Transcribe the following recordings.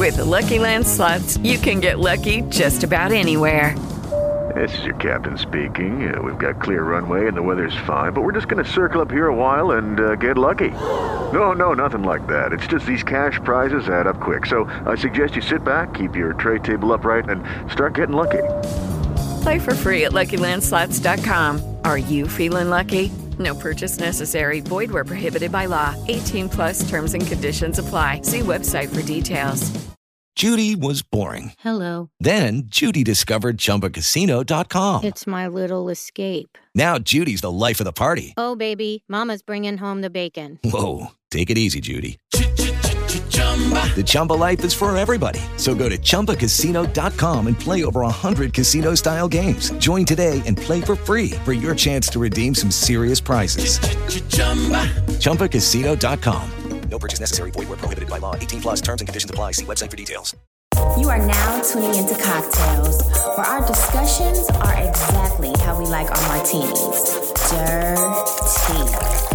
With the Lucky Land Slots, you can get lucky just about anywhere. This is your captain speaking. We've got clear runway and the weather's fine, but we're just going to circle up here a while and get lucky. No, nothing like that. It's just these cash prizes add up quick. So I suggest you sit back, keep your tray table upright, and start getting lucky. Play for free at LuckyLandSlots.com. Are you feeling lucky? No purchase necessary. Void where prohibited by law. 18 plus terms and conditions apply. See website for details. Judy was boring. Hello. Then Judy discovered ChumbaCasino.com. It's my little escape. Now Judy's the life of the party. Oh, baby, mama's bringing home the bacon. Whoa, take it easy, Judy. The Chumba life is for everybody. So go to ChumbaCasino.com and play over 100 casino-style games. Join today and play for free for your chance to redeem some serious prizes. ChumbaCasino.com. No purchase necessary. Void where prohibited by law. 18 plus terms and conditions apply. See website for details. You are now tuning into Cocktails, where our discussions are exactly how we like our martinis. Dirty.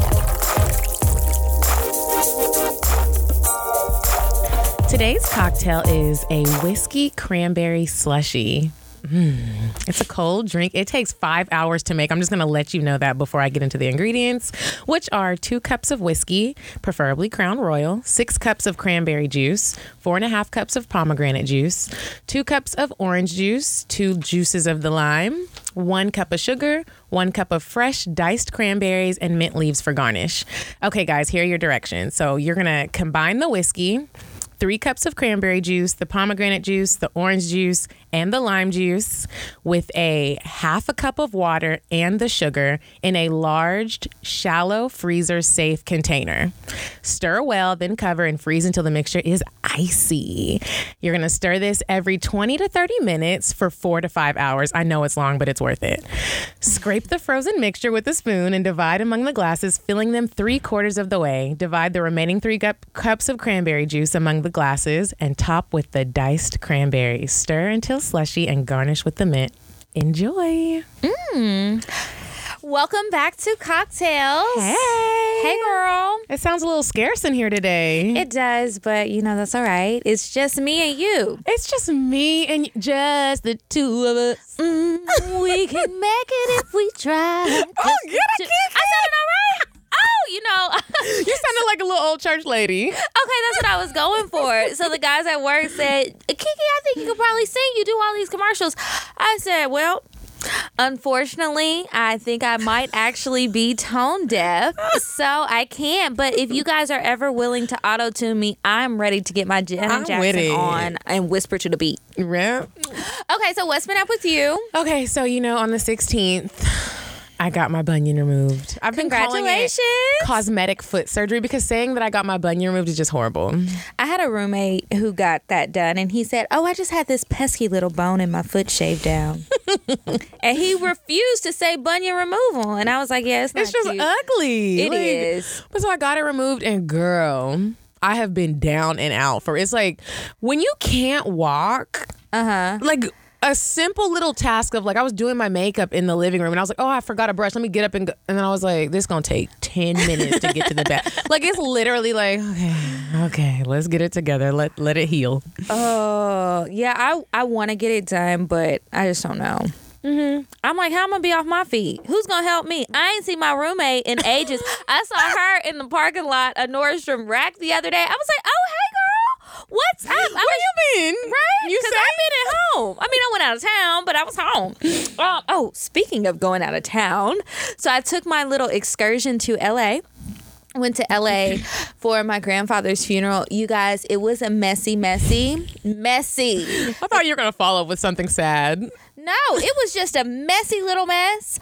Today's cocktail is a whiskey cranberry slushie. It's a cold drink. It takes 5 hours to make. I'm just going to let you know that before I get into the ingredients, which are 2 cups of whiskey, preferably Crown Royal, 6 cups of cranberry juice, 4.5 cups of pomegranate juice, 2 cups of orange juice, 2 juices of the lime, 1 cup of sugar, 1 cup of fresh diced cranberries, and mint leaves for garnish. Okay, guys, here are your directions. So you're going to combine the whiskey, 3 cups of cranberry juice, the pomegranate juice, the orange juice, and the lime juice with a 1/2 cup of water and the sugar in a large, shallow, freezer-safe container. Stir well, then cover and freeze until the mixture is icy. You're going to stir this every 20 to 30 minutes for 4 to 5 hours. I know it's long, but it's worth it. Scrape the frozen mixture with a spoon and divide among the glasses, filling them 3/4 of the way. Divide the remaining 3 cups of cranberry juice among the glasses and top with the diced cranberries. Stir until slushy and garnish with the mint. Enjoy. Welcome back to Cocktails. Hey girl. It sounds a little scarce in here today. It does, but you know, that's all right. It's just me and you. It's just me and just the two of us. We can make it if we try. Oh, get a kick. I sounded all right. Oh, you know. You sounded like a little old church lady. Okay, that's what I was going for. So the guys at work said, Kiki, I think you could probably sing. You do all these commercials. I said, well, unfortunately, I think I might actually be tone deaf, so I can't. But if you guys are ever willing to auto-tune me, I'm ready to get my Janet Jackson on and whisper to the beat. Yeah. Okay, so what's been up with you? Okay, so you know, on the 16th, I got my bunion removed. I've been calling it cosmetic foot surgery because saying that I got my bunion removed is just horrible. I had a roommate who got that done, and he said, I just had this pesky little bone in my foot shaved down. And he refused to say bunion removal. And I was like, yeah, it's not just cute. ugly. It is. But so I got it removed, and girl, I have been down and out for it's like when you can't walk, like a simple little task of like I was doing my makeup in the living room and I was like, oh, I forgot a brush. Let me get up and go. And then I was like, this is going to take 10 minutes to get to the bed. Like it's literally like, okay, let's get it together. Let it heal. Oh, yeah, I want to get it done, but I just don't know. I'm like, how am I going to be off my feet? Who's going to help me? I ain't seen my roommate in ages. I saw her in the parking lot of Nordstrom Rack the other day. I was like, oh, hey, girl. What's up? Where you been? Right? You Because I've been at home. I mean, I went out of town, but I was home. Speaking of going out of town, so I took my little excursion to L.A., went to L.A. for my grandfather's funeral. You guys, it was a messy. I thought you were going to follow up with something sad. No, it was just a messy little mess.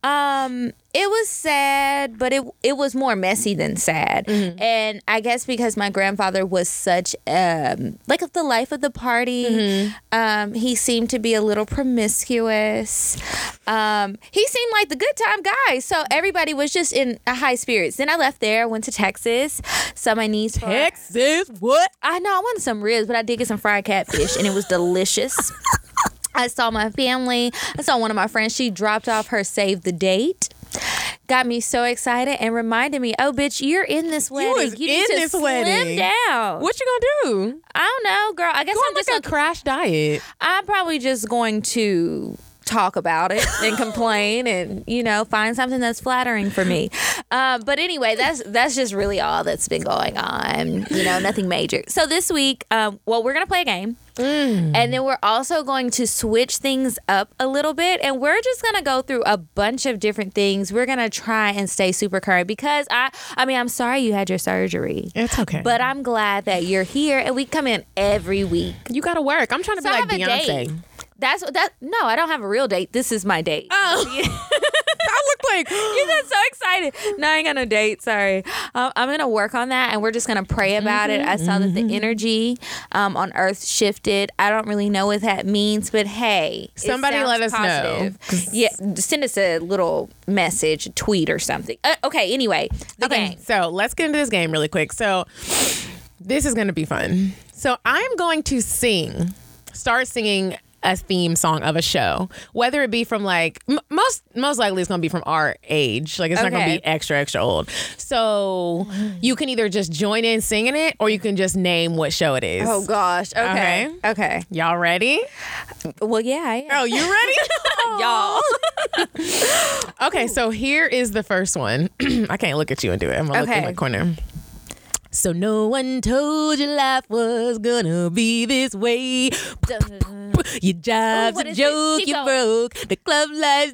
It was sad, but it was more messy than sad. Mm-hmm. And I guess because my grandfather was such like the life of the party, he seemed to be a little promiscuous. He seemed like the good time guy. So everybody was just in a high spirits. Then I left there, went to Texas, saw my niece. Texas? What? I know, I wanted some ribs, but I did get some fried catfish, and it was delicious. I saw my family. I saw one of my friends. She dropped off her save the date. got me so excited and reminded me, oh, bitch, you're in this wedding. was You need in to this slim wedding. down. What you gonna do? I don't know, girl. I guess Go I'm on just like a crash diet. I'm probably just going to talk about it and complain and, you know, find something that's flattering for me. But anyway, that's just really all that's been going on. You know, nothing major. So this week, well, we're going to play a game. And then we're also going to switch things up a little bit. And we're just going to go through a bunch of different things. We're going to try and stay super current because I mean, I'm sorry you had your surgery. It's okay. But I'm glad that you're here and we come in every week. You gotta work. I'm trying to So be I like have a Beyonce. date. No, I don't have a real date. This is my date. Oh. I look like You got so excited. No, I ain't got no date. Sorry. I'm going to work on that and we're just going to pray about it. I saw that the energy on Earth shifted. I don't really know what that means, but hey. it Somebody sounds let us know. positive. Yeah, send us a little message, a tweet or something. Okay, anyway, the game. So let's get into this game really quick. So this is going to be fun. So I'm going to start singing a theme song of a show, whether it be from like most likely it's going to be from our age. Like it's not going to Okay. be extra old. So you can either just join in singing it or you can just name what show it is. Oh, gosh. Okay. Okay. Y'all ready? Well, yeah, I am. Oh, you ready? Y'all. Okay, so here is the first one. I can't look at you and do it. I'm going to look in Okay. my corner. So no one told you life was gonna be this way. Your job's what a is it? joke, Keep you going. broke. The club life's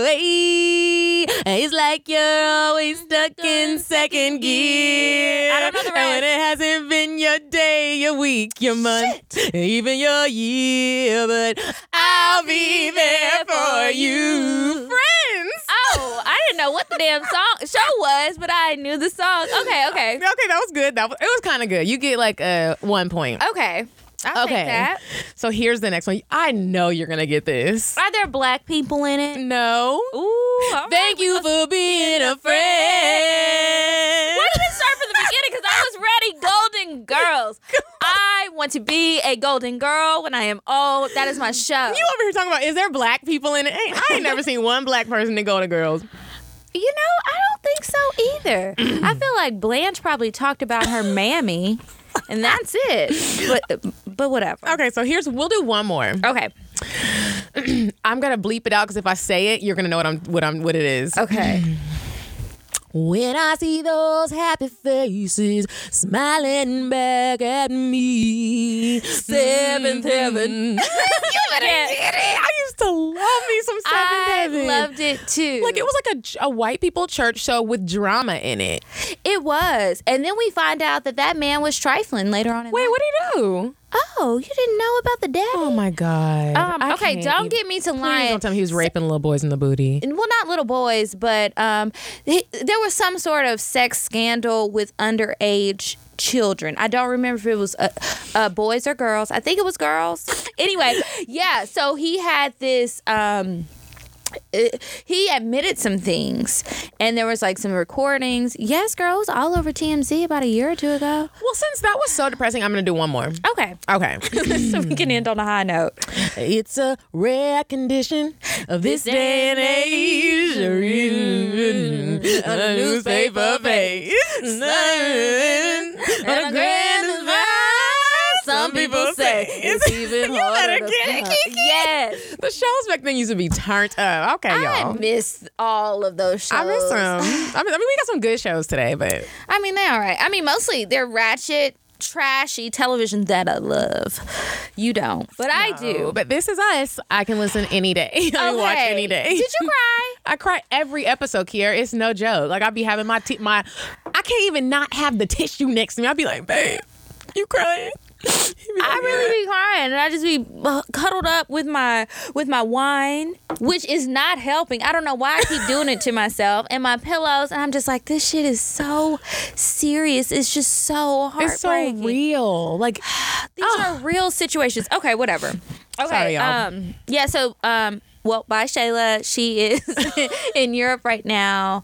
DOA. It's like you're always stuck in second gear. I don't know the And when rest. it hasn't been your day, your week, your month, even your year. But I'll be there for you. Friends! Oh, I didn't know what the damn show was, but I knew the song. Okay. Okay, that was good. It was kind of good. You get like 1 point. Okay. I'll take that. So here's the next one. I know you're gonna get this. Are there black people in it? No. Ooh. all Thank right, you for being a friend. Why did it start from the beginning? Because I was ready. Golden Girls. I want to be a golden girl when I am old. That is my show. You over here talking about, is there black people in it? I ain't never seen one black person in Golden Girls. You know, I don't think so either. I feel like Blanche probably talked about her mammy, and that's it. But whatever. Okay, so we'll do one more. Okay. I'm gonna bleep it out because if I say it, you're gonna know what it is. Okay. When I see those happy faces smiling back at me, seventh heaven. I used to love me some Seventh I Heaven. loved it too. Like it was like a white people church show with drama in it. It was. And then we find out that man was trifling later on in Wait, life. what did he do? Oh, you didn't know about the daddy? Oh my God. I Okay, can't don't even- get me to Please lying. don't tell me he was raping little boys in the booty. Well, not little boys, but there was some sort of sex scandal with underage children. I don't remember if it was boys or girls. I think it was girls. Anyway, yeah. So he had this. He admitted some things, and there was like some recordings. Yes, girl, it was all over TMZ about a year or two ago. Well, since that was so depressing, I'm gonna do one more. Okay, Okay. so we can end on a high note. It's a rare condition of this day and age. Written on a newspaper page. On a grand divide. Some people say it's even You harder better to get it, find. Kiki. Yes. The shows back then used to be turned up. Okay, I y'all. miss all of those shows. I miss them. I mean, we got some good shows today, but I mean, they're all right. I mean, mostly they're ratchet, trashy television that I love. You don't, but I do. But This Is Us, I can listen any day. I can watch Okay. any day. Did you cry? I cry every episode, Kiara. It's no joke. Like, I'll be having my I can't even not have the tissue next to me. I'll be like, babe, you crying? I really be crying, and I just be cuddled up with my wine, which is not helping. I don't know why I keep doing it to myself, and my pillows, and I'm just like, this shit is so serious. It's just so heartbreaking. It's so real. Like, These are real situations. Okay, whatever. Okay. Sorry, y'all. Yeah. So, well, bye, Shayla. She is in Europe right now.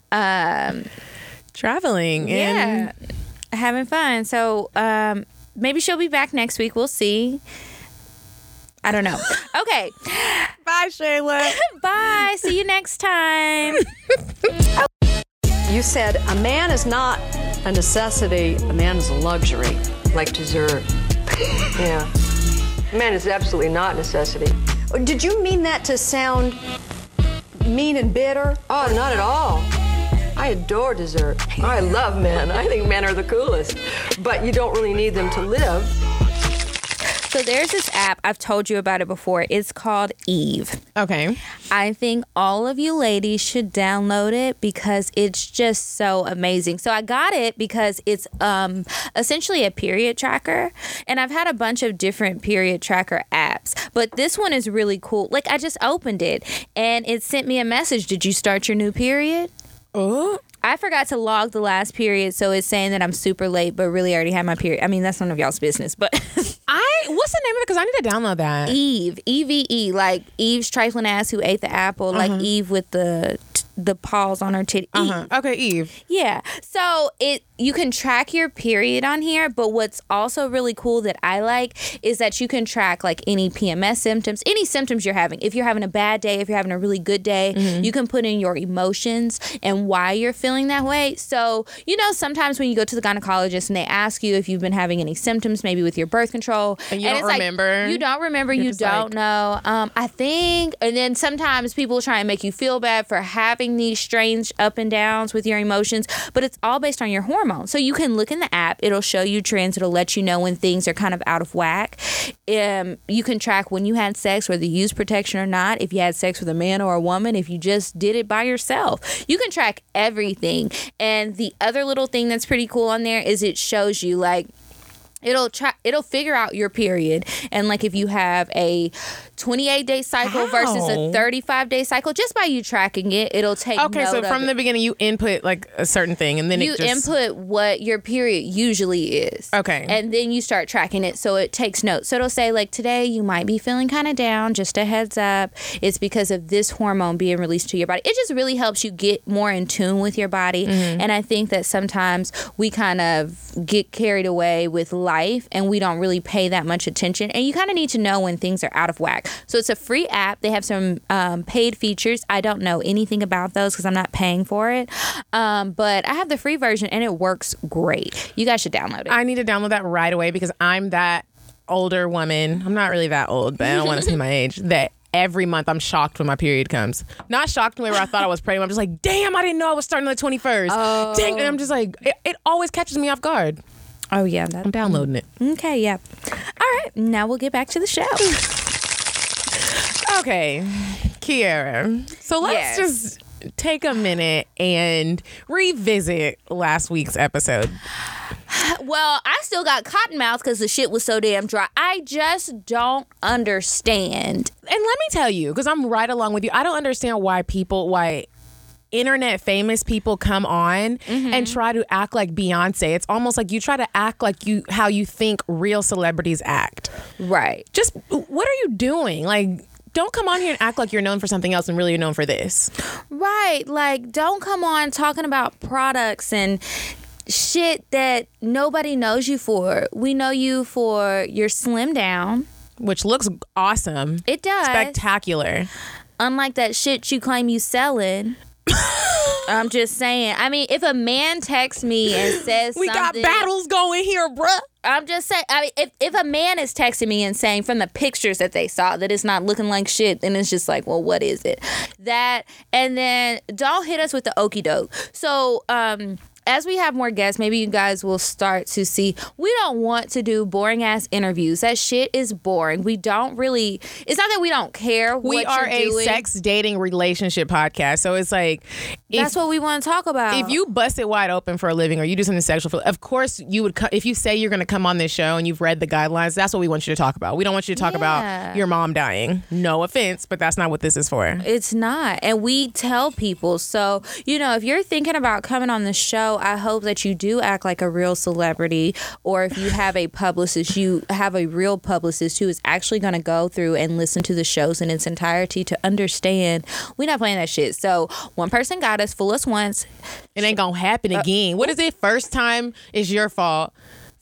traveling. Yeah, having fun. So, maybe she'll be back next week. We'll see. I don't know. Okay. Bye, Shayla. Bye. See you next time. You said a man is not a necessity, a man is a luxury. Like dessert. Yeah. A man is absolutely not a necessity. Did you mean that to sound mean and bitter? Oh, not at all. I adore dessert. I love men. I think men are the coolest. But you don't really need them to live. So there's this app, I've told you about it before. It's called Eve. Okay. I think all of you ladies should download it because it's just so amazing. So I got it because it's essentially a period tracker. And I've had a bunch of different period tracker apps. But this one is really cool. Like, I just opened it and it sent me a message. Did you start your new period? Oh. I forgot to log the last period, so it's saying that I'm super late, but really already had my period. I mean, that's none of y'all's business, but... What's the name of it? Because I need to download that. Eve. EVE. Like Eve's trifling ass who ate the apple. Like Eve with the paws on her titty. Okay, Eve. Yeah. So you can track your period on here, but what's also really cool that I like is that you can track like any PMS symptoms, any symptoms you're having. If you're having a bad day, if you're having a really good day, you can put in your emotions and why you're feeling that way. So, sometimes when you go to the gynecologist and they ask you if you've been having any symptoms, maybe with your birth control. And you don't remember. Like, you don't remember. You don't know. I think. And then sometimes people try and make you feel bad for having these strange up and downs with your emotions, but it's all based on your hormones. So you can look in the app. It'll show you trends. It'll let you know when things are kind of out of whack. You can track when you had sex, whether you used protection or not, if you had sex with a man or a woman, if you just did it by yourself. You can track everything. And the other little thing that's pretty cool on there is it shows you like it'll figure out your period, and like if you have a 28-day cycle versus a 35-day cycle, just by you tracking it, it'll take Okay, note so of from the beginning you input like a certain thing, and then you input what your period usually is. Okay. And then you start tracking it, so it takes notes. So it'll say like, today you might be feeling kind of down, just a heads up. It's because of this hormone being released to your body. It just really helps you get more in tune with your body. And I think that sometimes we kind of get carried away with life and we don't really pay that much attention. And you kind of need to know when things are out of whack. So it's a free app. They have some paid features. I don't know anything about those because I'm not paying for it. But I have the free version and it works great. You guys should download it. I need to download that right away because I'm that older woman. I'm not really that old, but I don't want to say my age. That every month I'm shocked when my period comes. Not shocked in the way where I thought I was pregnant. I'm just like, damn, I didn't know I was starting on the 21st. Oh. Dang, and I'm just like, it always catches me off guard. Oh, yeah. I'm downloading it. Okay, yeah. All right, now we'll get back to the show. Okay, Kiara. So let's just take a minute and revisit last week's episode. Well, I still got cotton mouth because the shit was so damn dry. I just don't understand. And let me tell you, because I'm right along with you, I don't understand why internet famous people come on and try to act like Beyonce. It's almost like you try to act like how you think real celebrities act. Right. Just, what are you doing? Like, don't come on here and act like you're known for something else and really you're known for this. Right. Like, don't come on talking about products and shit that nobody knows you for. We know you for your Slim Down. Which looks awesome. It does. Spectacular. Unlike that shit you claim you selling. I'm just saying. I mean, if a man texts me and says we something, got battles going here, bruh. I'm just saying. I mean, if a man is texting me and saying from the pictures that they saw that it's not looking like shit, then it's just like, well, what is it? That, and then don't hit us with the okie doke. So, as we have more guests, maybe you guys will start to see, we don't want to do boring ass interviews. That shit is boring. We don't really, it's not that we don't care what we are you're doing. A sex, dating, relationship podcast. So it's like, that's what we want to talk about. If you bust it wide open for a living or you do something sexual, of course you would, if you say you're going to come on this show and you've read the guidelines, that's what we want you to talk about. We don't want you to talk about your mom dying. No offense, but that's not what this is for. It's not. And we tell people. So, if you're thinking about coming on the show, I hope that you do act like a real celebrity, or if you have a publicist, you have a real publicist who is actually going to go through and listen to the shows in its entirety to understand we're not playing that shit. So one person got us, fool us once. It ain't going to happen again. What is it? First time is your fault.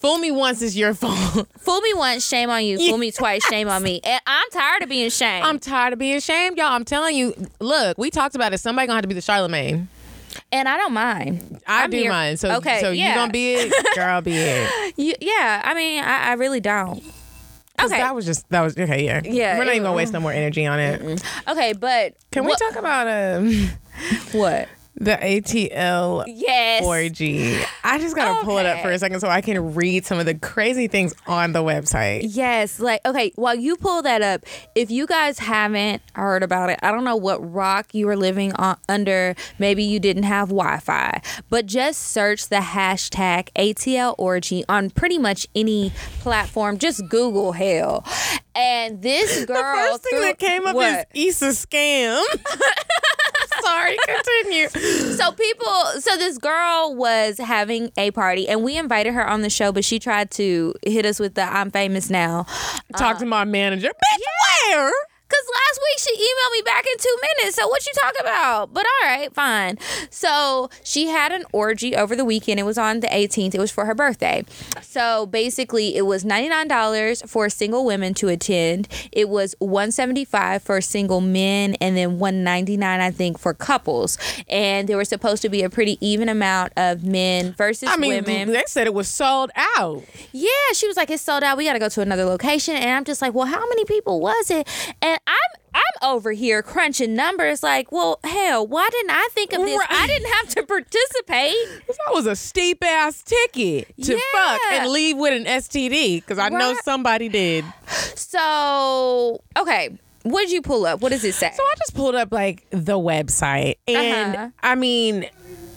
Fool me once is your fault. Fool me once, shame on you. Fool me twice, shame on me. And I'm tired of being shamed. I'm tired of being shamed, y'all. I'm telling you. Look, we talked about it. Somebody gonna have to be the Charlemagne. And I don't mind. I do mind. So, okay, so you gonna be it? Girl, be it. Yeah, I mean, I really don't. Okay. That was okay, yeah. Yeah. We're not even gonna waste no more energy on it. Okay, but can we talk about what? The ATL orgy. I just gotta pull it up for a second so I can read some of the crazy things on the website. Yes, okay, while you pull that up, if you guys haven't heard about it, I don't know what rock you were living under. Maybe you didn't have Wi-Fi, but just search the hashtag ATL orgy on pretty much any platform. Just Google hell. And this girl, the first thing that came up is Issa scam. Sorry, continue. So this girl was having a party, and we invited her on the show, but she tried to hit us with the "I'm famous now." Talk to my manager. Bitch, where? Because last week she emailed me back in 2 minutes. So what you talk about? But all right, fine. So she had an orgy over the weekend. It was on the 18th. It was for her birthday. So basically, it was $99 for single women to attend. It was $175 for single men, and then $199, I think, for couples. And there was supposed to be a pretty even amount of men versus women. They said it was sold out. Yeah, she was like, it's sold out. We got to go to another location. And I'm just like, well, how many people was it? And I'm over here crunching numbers like, well, hell, why didn't I think of this? Right. I didn't have to participate. That was a steep ass ticket to fuck and leave with an STD, because I know somebody did. So, okay. What did you pull up? What does it say? So I just pulled up like the website, and I mean,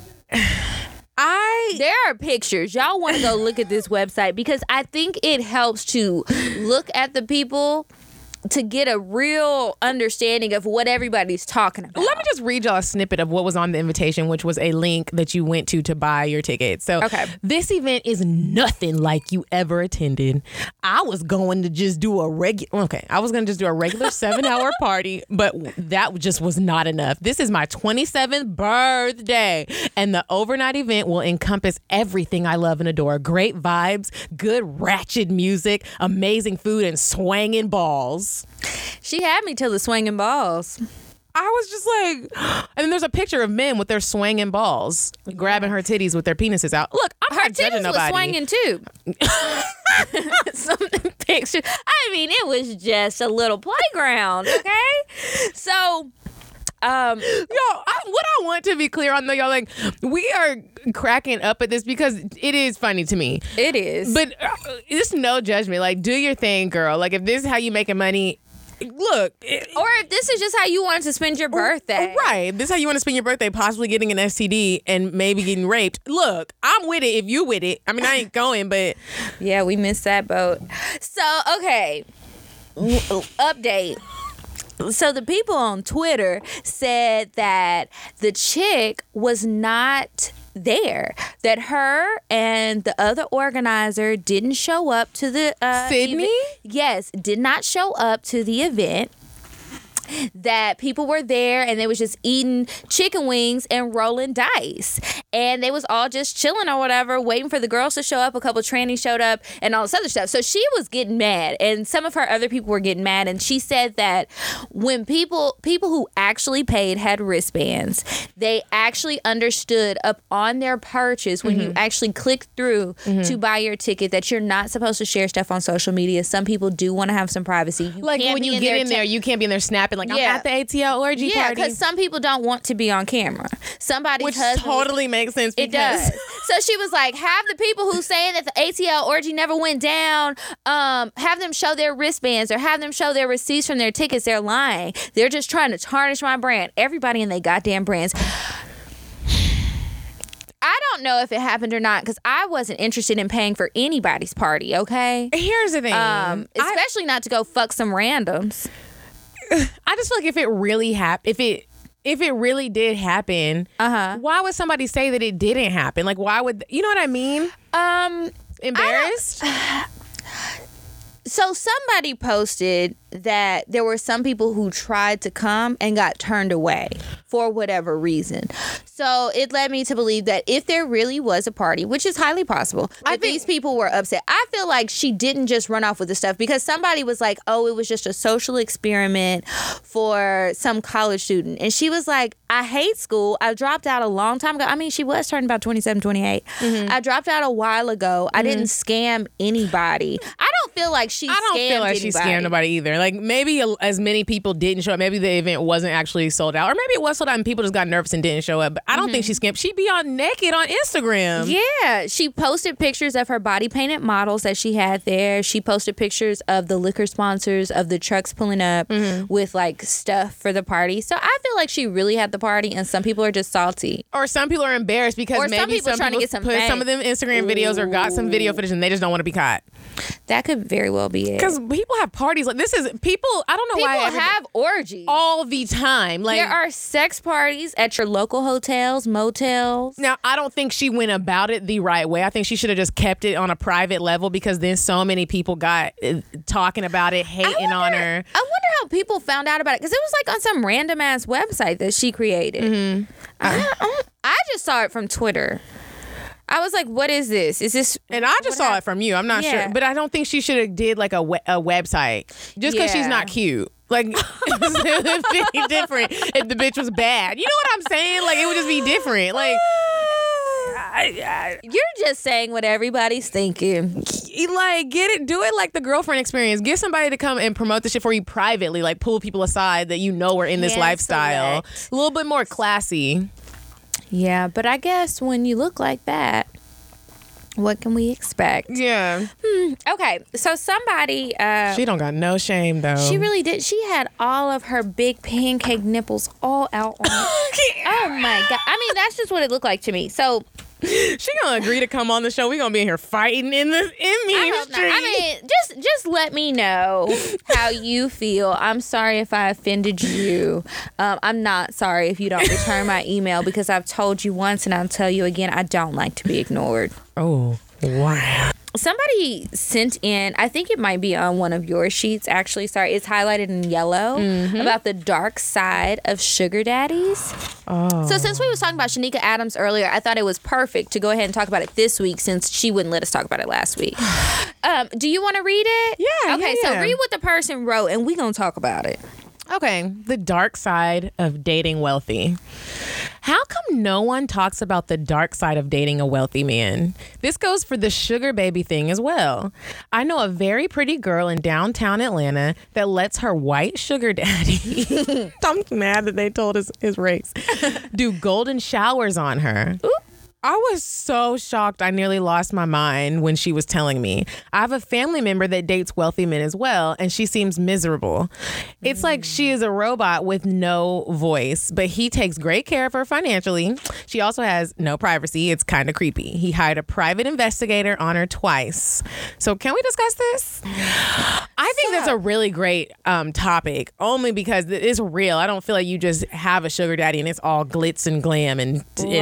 there are pictures. Y'all want to go look at this website because I think it helps to look at the people to get a real understanding of what everybody's talking about. Let me just read y'all a snippet of what was on the invitation, which was a link that you went to buy your ticket. So this event is nothing like you ever attended. I was going to just do a regular 7-hour party, but that just was not enough. This is my 27th birthday, and the overnight event will encompass everything I love and adore. Great vibes, good ratchet music, amazing food, and swanging balls. She had me till the swinging balls. I was just like, and then there's a picture of men with their swanging balls, grabbing her titties with their penises out. Look, I'm not judging nobody. Her titties was swinging too. Some pictures. I mean, it was just a little playground, okay? So, what I want to be clear on though, y'all, like, we are cracking up at this because it is funny to me. It is. But it's no judgment. Like, do your thing, girl. Like, if this is how you making money, look. Or if this is just how you wanted to spend your birthday. Right. If this is how you want to spend your birthday, possibly getting an STD and maybe getting raped. Look, I'm with it if you with it. I mean, I ain't going, but. Yeah, we missed that boat. So, okay. Update. So the people on Twitter said that the chick was not there, that her and the other organizer didn't show up to the Sydney? Yes, did not show up to the event. That people were there and they was just eating chicken wings and rolling dice, and they was all just chilling or whatever, waiting for the girls to show up. A couple trannies showed up and all this other stuff. So she was getting mad, and some of her other people were getting mad, and she said that when people who actually paid had wristbands, they actually understood up on their purchase when you actually click through to buy your ticket that you're not supposed to share stuff on social media. Some people do want to have some privacy. Like when you get in there, you can't be in there snapping like, I'm at the ATL orgy party. Yeah, because some people don't want to be on camera. Which totally makes sense. It does. So she was like, have the people who saying that the ATL orgy never went down, have them show their wristbands or have them show their receipts from their tickets. They're lying. They're just trying to tarnish my brand. Everybody in their goddamn brands. I don't know if it happened or not because I wasn't interested in paying for anybody's party, okay? Here's the thing. Especially not to go fuck some randoms. I just feel like if it really if it really did happen, why would somebody say that it didn't happen? Like, why would, you know what I mean? Embarrassed? So somebody posted that there were some people who tried to come and got turned away for whatever reason. So it led me to believe that if there really was a party, which is highly possible, that these people were upset. I feel like she didn't just run off with the stuff because somebody was like, oh, it was just a social experiment for some college student. And she was like, I hate school. I dropped out a long time ago. I mean, she was turning about 27, 28. I dropped out a while ago. I didn't scam anybody. I don't feel like she scammed nobody either. Like, maybe as many people didn't show up. Maybe the event wasn't actually sold out. Or maybe it was sold out and people just got nervous and didn't show up. But I don't think she scammed. She'd be on naked on Instagram. Yeah. She posted pictures of her body painted models that she had there. She posted pictures of the liquor sponsors, of the trucks pulling up with like stuff for the party. So I feel like she really had the party and some people are just salty. Or some people are embarrassed because maybe some people put some of them Instagram videos or got some video footage and they just don't want to be caught. That could very well be it. Because people have parties like this. Is people? I don't know why people have orgies all the time. Like, there are sex parties at your local hotels, motels. Now, I don't think she went about it the right way. I think she should have just kept it on a private level because then so many people got talking about it, hating on her. I wonder how people found out about it because it was like on some random ass website that she created. I just saw it from Twitter. I was like, what is this? Is this? And I just saw it from you. I'm not sure. But I don't think she should have did like a website. Just because she's not cute. Like, it'd be different if the bitch was bad. You know what I'm saying? Like, it would just be different. Like, you're just saying what everybody's thinking. Like, do it like the girlfriend experience. Get somebody to come and promote the shit for you privately. Like, pull people aside that you know are in this lifestyle. A little bit more classy. Yeah, but I guess when you look like that, what can we expect? Yeah. Okay, so somebody... she don't got no shame, though. She really did. She had all of her big pancake nipples all out on it. Oh, my God. I mean, that's just what it looked like to me. So... She gonna agree to come on the show. We gonna be in here fighting in Mean Street. I mean, just let me know how you feel. I'm sorry if I offended you. I'm not sorry if you don't return my email because I've told you once and I'll tell you again. I don't like to be ignored. Oh, wow. Somebody sent in, I think it might be on one of your sheets, actually. Sorry, it's highlighted in yellow about the dark side of sugar daddies. Oh. So since we was talking about Shanika Adams earlier, I thought it was perfect to go ahead and talk about it this week since she wouldn't let us talk about it last week. Do you want to read it? Yeah. Okay, so read what the person wrote and we gonna talk about it. Okay, the dark side of dating wealthy. How come no one talks about the dark side of dating a wealthy man? This goes for the sugar baby thing as well. I know a very pretty girl in downtown Atlanta that lets her white sugar daddy, I'm mad that they told us his race, do golden showers on her. Ooh. I was so shocked I nearly lost my mind when she was telling me. I have a family member that dates wealthy men as well, and she seems miserable. It's like she is a robot with no voice, but he takes great care of her financially. She also has no privacy. It's kind of creepy. He hired a private investigator on her twice. So can we discuss this? I think that's a really great topic, only because it's real. I don't feel like you just have a sugar daddy and it's all glitz and glam. And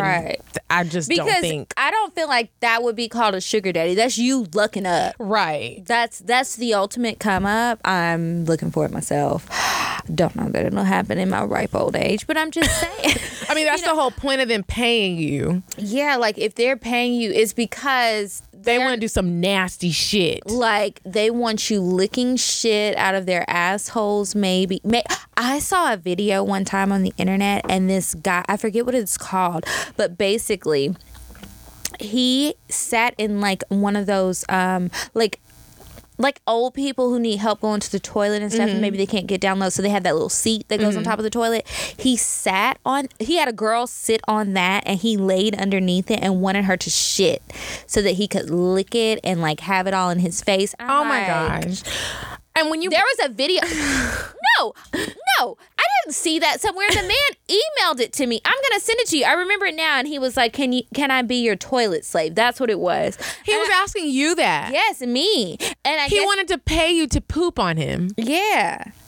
I just don't think. I don't feel like that would be called a sugar daddy. That's you looking up. Right. That's the ultimate come up. I'm looking for it myself. Don't know that it'll happen in my ripe old age, but I'm just saying. I mean, that's the whole point of them paying you. Yeah, like if they're paying you, it's because they want to do some nasty shit. Like they want you licking shit out of their assholes, maybe. I saw a video one time on the internet and this guy, I forget what it's called, but basically he sat in like one of those like old people who need help going to the toilet and stuff, and maybe they can't get down low, so they have that little seat that goes on top of the toilet. He had a girl sit on that, and he laid underneath it and wanted her to shit so that he could lick it and like have it all in his face. Oh my gosh. And when there was a video. No, I didn't see that somewhere. The man emailed it to me. I'm gonna send it to you. I remember it now, and he was like, "Can I be your toilet slave?" That's what it was. He was asking you that. Yes, me. And he wanted to pay you to poop on him. Yeah.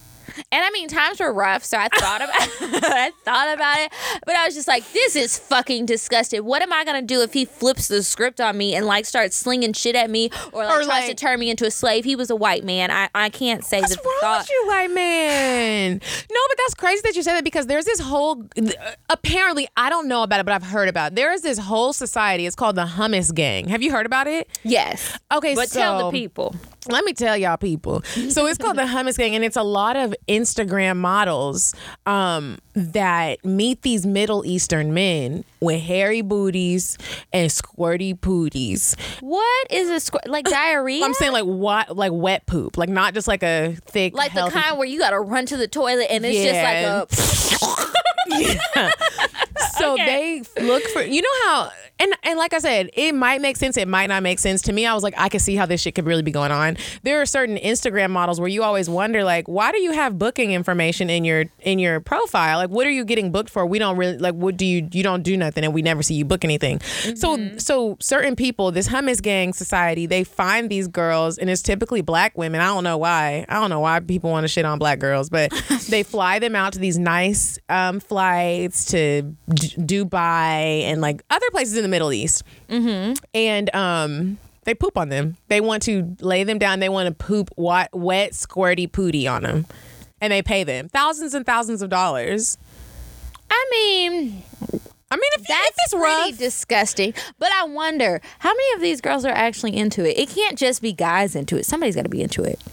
And I mean, times were rough, so I thought about it. But I was just like, this is fucking disgusting. What am I going to do if he flips the script on me and like starts slinging shit at me or tries to turn me into a slave? He was a white man. I can't say What's wrong with you, white man? No, but that's crazy that you said that, because there's this whole, apparently, I don't know about it, but I've heard about it. There is this whole society. It's called the Hummus Gang. Have you heard about it? Yes. Okay, but tell the people. Let me tell y'all people. So it's called the Hummus Gang, and it's a lot of Instagram models that meet these Middle Eastern men with hairy booties and squirty pooties. What is a like diarrhea? I'm saying like wet poop, like not just like a thick, like healthy, the kind where you got to run to the toilet and it's just like a. Yeah. So they look for, you know how, and like I said, it might make sense, it might not make sense. To me, I was like, I can see how this shit could really be going on. There are certain Instagram models where you always wonder, like, why do you have booking information in your profile? Like, what are you getting booked for? We don't really, like, what do you don't do nothing and we never see you book anything. So certain people, this Hummus Gang society, they find these girls, and it's typically black women. I don't know why people want to shit on black girls, but they fly them out to these nice flights to Dubai and like other places in the Middle East. And they poop on them. They want to lay them down. They want to poop wet squirty pooty on them, and they pay them thousands and thousands of dollars. I mean, if it's pretty disgusting. But I wonder how many of these girls are actually into it. It can't just be guys into it. Somebody's got to be into it.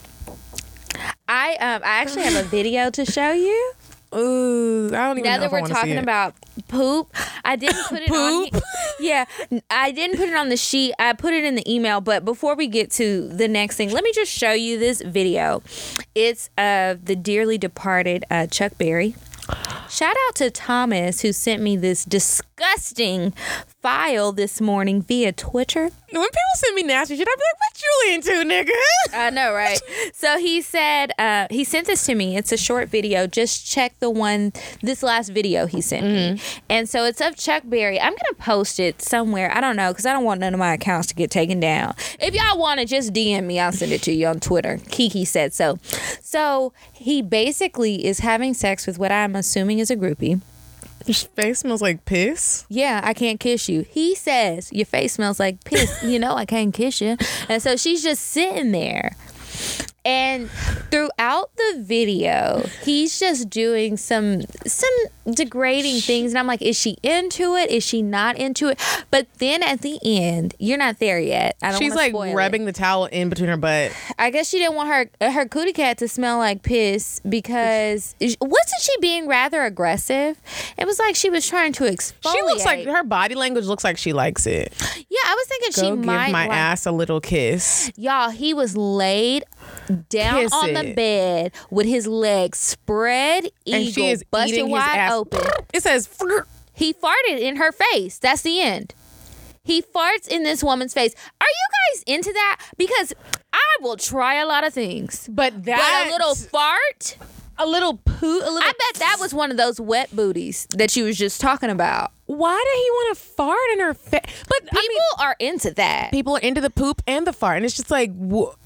I actually have a video to show you. Ooh, I don't even know now that if I we're wanna talking see it. about poop, I didn't put it on. Yeah, I didn't put it on the sheet. I put it in the email. But before we get to the next thing, let me just show you this video. It's of the dearly departed Chuck Berry. Shout out to Thomas, who sent me this disgusting file this morning via Twitter. When people send me nasty shit, I be like, what you into, nigga? I know, right? So he said, he sent this to me. It's a short video. Just check this last video he sent me. And so it's of Chuck Berry. I'm going to post it somewhere. I don't know, because I don't want none of my accounts to get taken down. If y'all want to, just DM me. I'll send it to you on Twitter. Kiki said so. So he basically is having sex with what I'm assuming is a groupie. Your face smells like piss? Yeah, I can't kiss you. He says, your face smells like piss. You know I can't kiss you. And so she's just sitting there. And throughout the video, he's just doing some degrading things. And I'm like, is she into it? Is she not into it? But then at the end, you're not there yet. I don't. She's like rubbing the towel in between her butt. I guess she didn't want her cootie cat to smell like piss, because wasn't she being rather aggressive? It was like she was trying to exfoliate. She looks like, her body language looks like she likes it. Yeah, I was thinking she might give my ass a little kiss. Y'all, he was laid down on the bed with his legs spread eagle, and she is busted wide open. It says he farted in her face. That's the end. He farts in this woman's face. Are you guys into that? Because I will try a lot of things, but a little fart, a little poo, I bet that was one of those wet booties that you was just talking about. Why did he want to fart in her face? But people are into that. People are into the poop and the fart, and it's just like.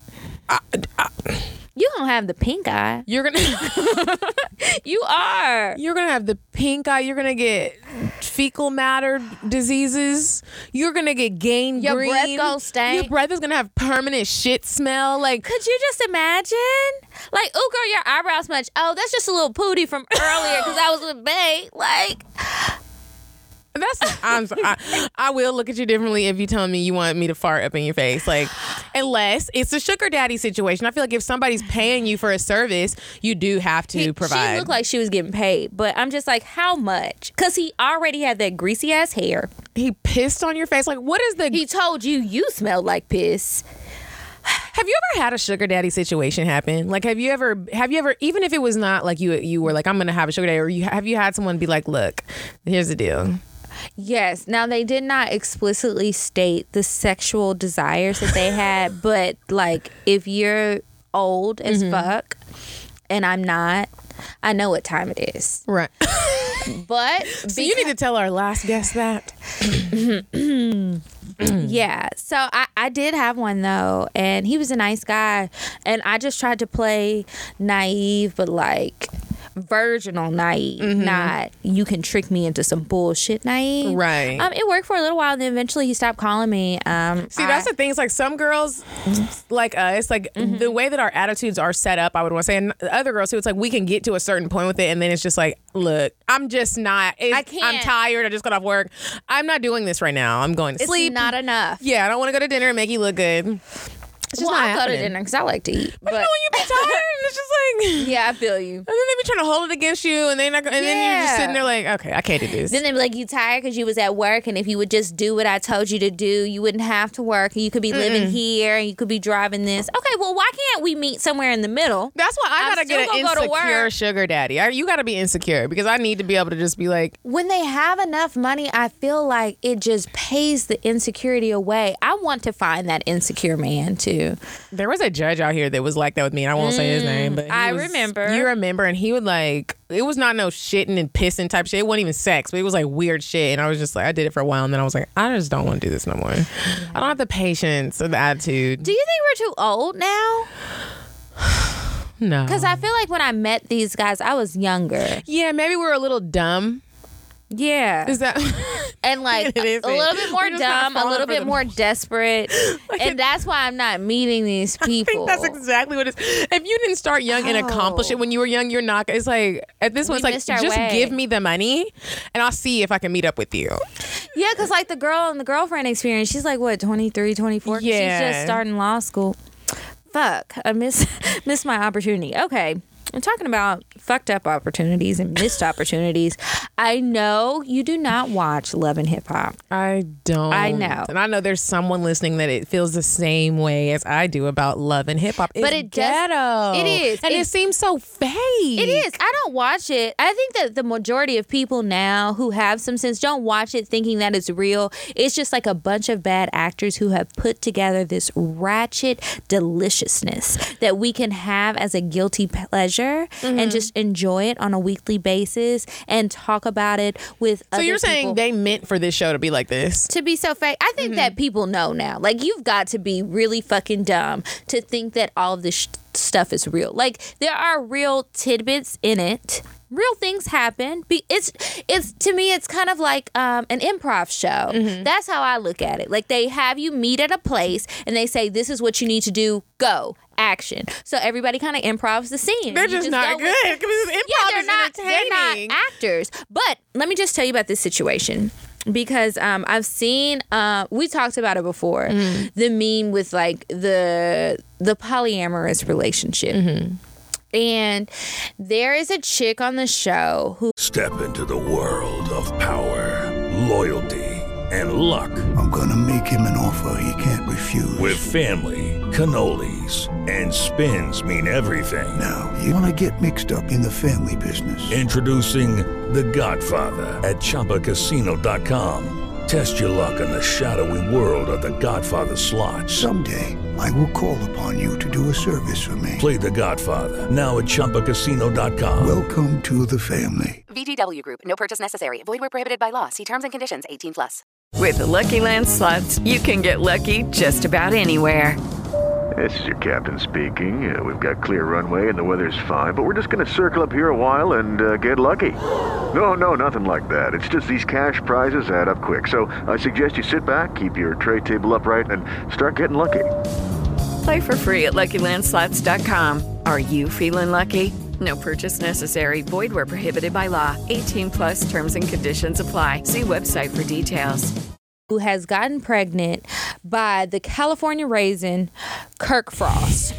You don't have the pink eye. You're gonna. You are. You're gonna have the pink eye. You're gonna get fecal matter diseases. You're gonna get gangrene. Your breath gonna stink. Your breath is gonna have permanent shit smell. Like, could you just imagine? Like, oh girl, your eyebrows smudge. Oh, that's just a little pooty from earlier because I was with Bae. Like. I will look at you differently if you tell me you want me to fart up in your face. Like, unless it's a sugar daddy situation. I feel like if somebody's paying you for a service, you do have to provide. She looked like she was getting paid, but I'm just like, how much? Because he already had that greasy ass hair. He pissed on your face. Like, what is the? He told you smelled like piss. Have you ever had a sugar daddy situation happen? Like, have you ever, even if it was not like you were like, I'm gonna have a sugar daddy, or have you had someone be like, look, here's the deal. Yes. Now, they did not explicitly state the sexual desires that they had, but like, if you're old as fuck and I'm not, I know what time it is. Right. But so you need to tell our last guest that. Yeah. So I did have one, though, and he was a nice guy. And I just tried to play naive, but like virginal naive, not you can trick me into some bullshit naive. Right. It worked for a little while, and then eventually he stopped calling me. See, that's the thing. It's like some girls like us, like the way that our attitudes are set up, I would want to say, and the other girls too, it's like we can get to a certain point with it, and then it's just like, look, I'm just not. I can't. I'm tired. I just got off work. I'm not doing this right now. I'm going to sleep. It's not enough. Yeah, I don't want to go to dinner and make you look good. It's just I go to dinner because I like to eat. But you know when you be tired, and it's just like, yeah, I feel you. And then they be trying to hold it against you, and then you're just sitting there like, okay, I can't do this. Then they be like, you tired because you was at work, and if you would just do what I told you to do, you wouldn't have to work, and you could be living here, and you could be driving this. Okay, well, why can't we meet somewhere in the middle? That's why I gotta get an insecure sugar daddy. You gotta be insecure because I need to be able to just be like, when they have enough money, I feel like it just pays the insecurity away. I want to find that insecure man too. There was a judge out here that was like that with me, and I won't say his name, but remember. You remember, and he would like, it was not no shitting and pissing type shit. It wasn't even sex, but it was like weird shit. And I was just like, I did it for a while, and then I was like, I just don't want to do this no more. I don't have the patience or the attitude. Do you think we're too old now? No. Because I feel like when I met these guys, I was younger. Yeah, maybe we're a little dumb. Yeah. Is that... And like a little bit more dumb, a little bit more desperate. And that's why I'm not meeting these people. I think that's exactly what it is. If you didn't start young and accomplish it when you were young, you're not. It's like, at this point, it's like, just give me the money and I'll see if I can meet up with you. Yeah, because like the girl and the girlfriend experience, she's like, what, 23, 24? Yeah. She's just starting law school. Fuck, I missed my opportunity. Okay. I'm talking about fucked up opportunities and missed opportunities. I know you do not watch Love and Hip Hop. I don't. I know. And I know there's someone listening that it feels the same way as I do about Love and Hip Hop. But it ghetto. It is. And it seems so fake. It is. I don't watch it. I think that the majority of people now who have some sense don't watch it thinking that it's real. It's just like a bunch of bad actors who have put together this ratchet deliciousness that we can have as a guilty pleasure. And just enjoy it on a weekly basis and talk about it with other people. So you're saying they meant for this show to be like this? To be so fake. I think that people know now. Like, you've got to be really fucking dumb to think that all of this stuff is real. Like, there are real tidbits in it. Real things happen. It's to me, it's kind of like an improv show. That's how I look at it. Like, they have you meet at a place and they say, this is what you need to do. Go. Action. So everybody kind of improvs the scene. They're just not good. Improv is entertaining. They're not actors. But let me just tell you about this situation. Because I've seen, we talked about it before, the meme with like the polyamorous relationship. And there is a chick on the show who... Step into the world of power, loyalty, and luck. I'm gonna make him an offer he can't refuse. With family, cannolis, and spins mean everything. Now, you wanna get mixed up in the family business. Introducing The Godfather at ChumbaCasino.com. Test your luck in the shadowy world of The Godfather slot. Someday, I will call upon you to do a service for me. Play The Godfather, now at ChumbaCasino.com. Welcome to the family. VGW Group. No purchase necessary. Void where prohibited by law. See terms and conditions. 18+. With the Lucky Land Slots, you can get lucky just about anywhere. This is your captain speaking. We've got clear runway and the weather's fine, but we're just going to circle up here a while and get lucky. No, nothing like that. It's just these cash prizes add up quick. So I suggest you sit back, keep your tray table upright, and start getting lucky. Play for free at LuckyLandSlots.com. Are you feeling lucky? No purchase necessary. Void where prohibited by law. 18+ terms and conditions apply. See website for details. Who has gotten pregnant by the California raisin Kirk Frost.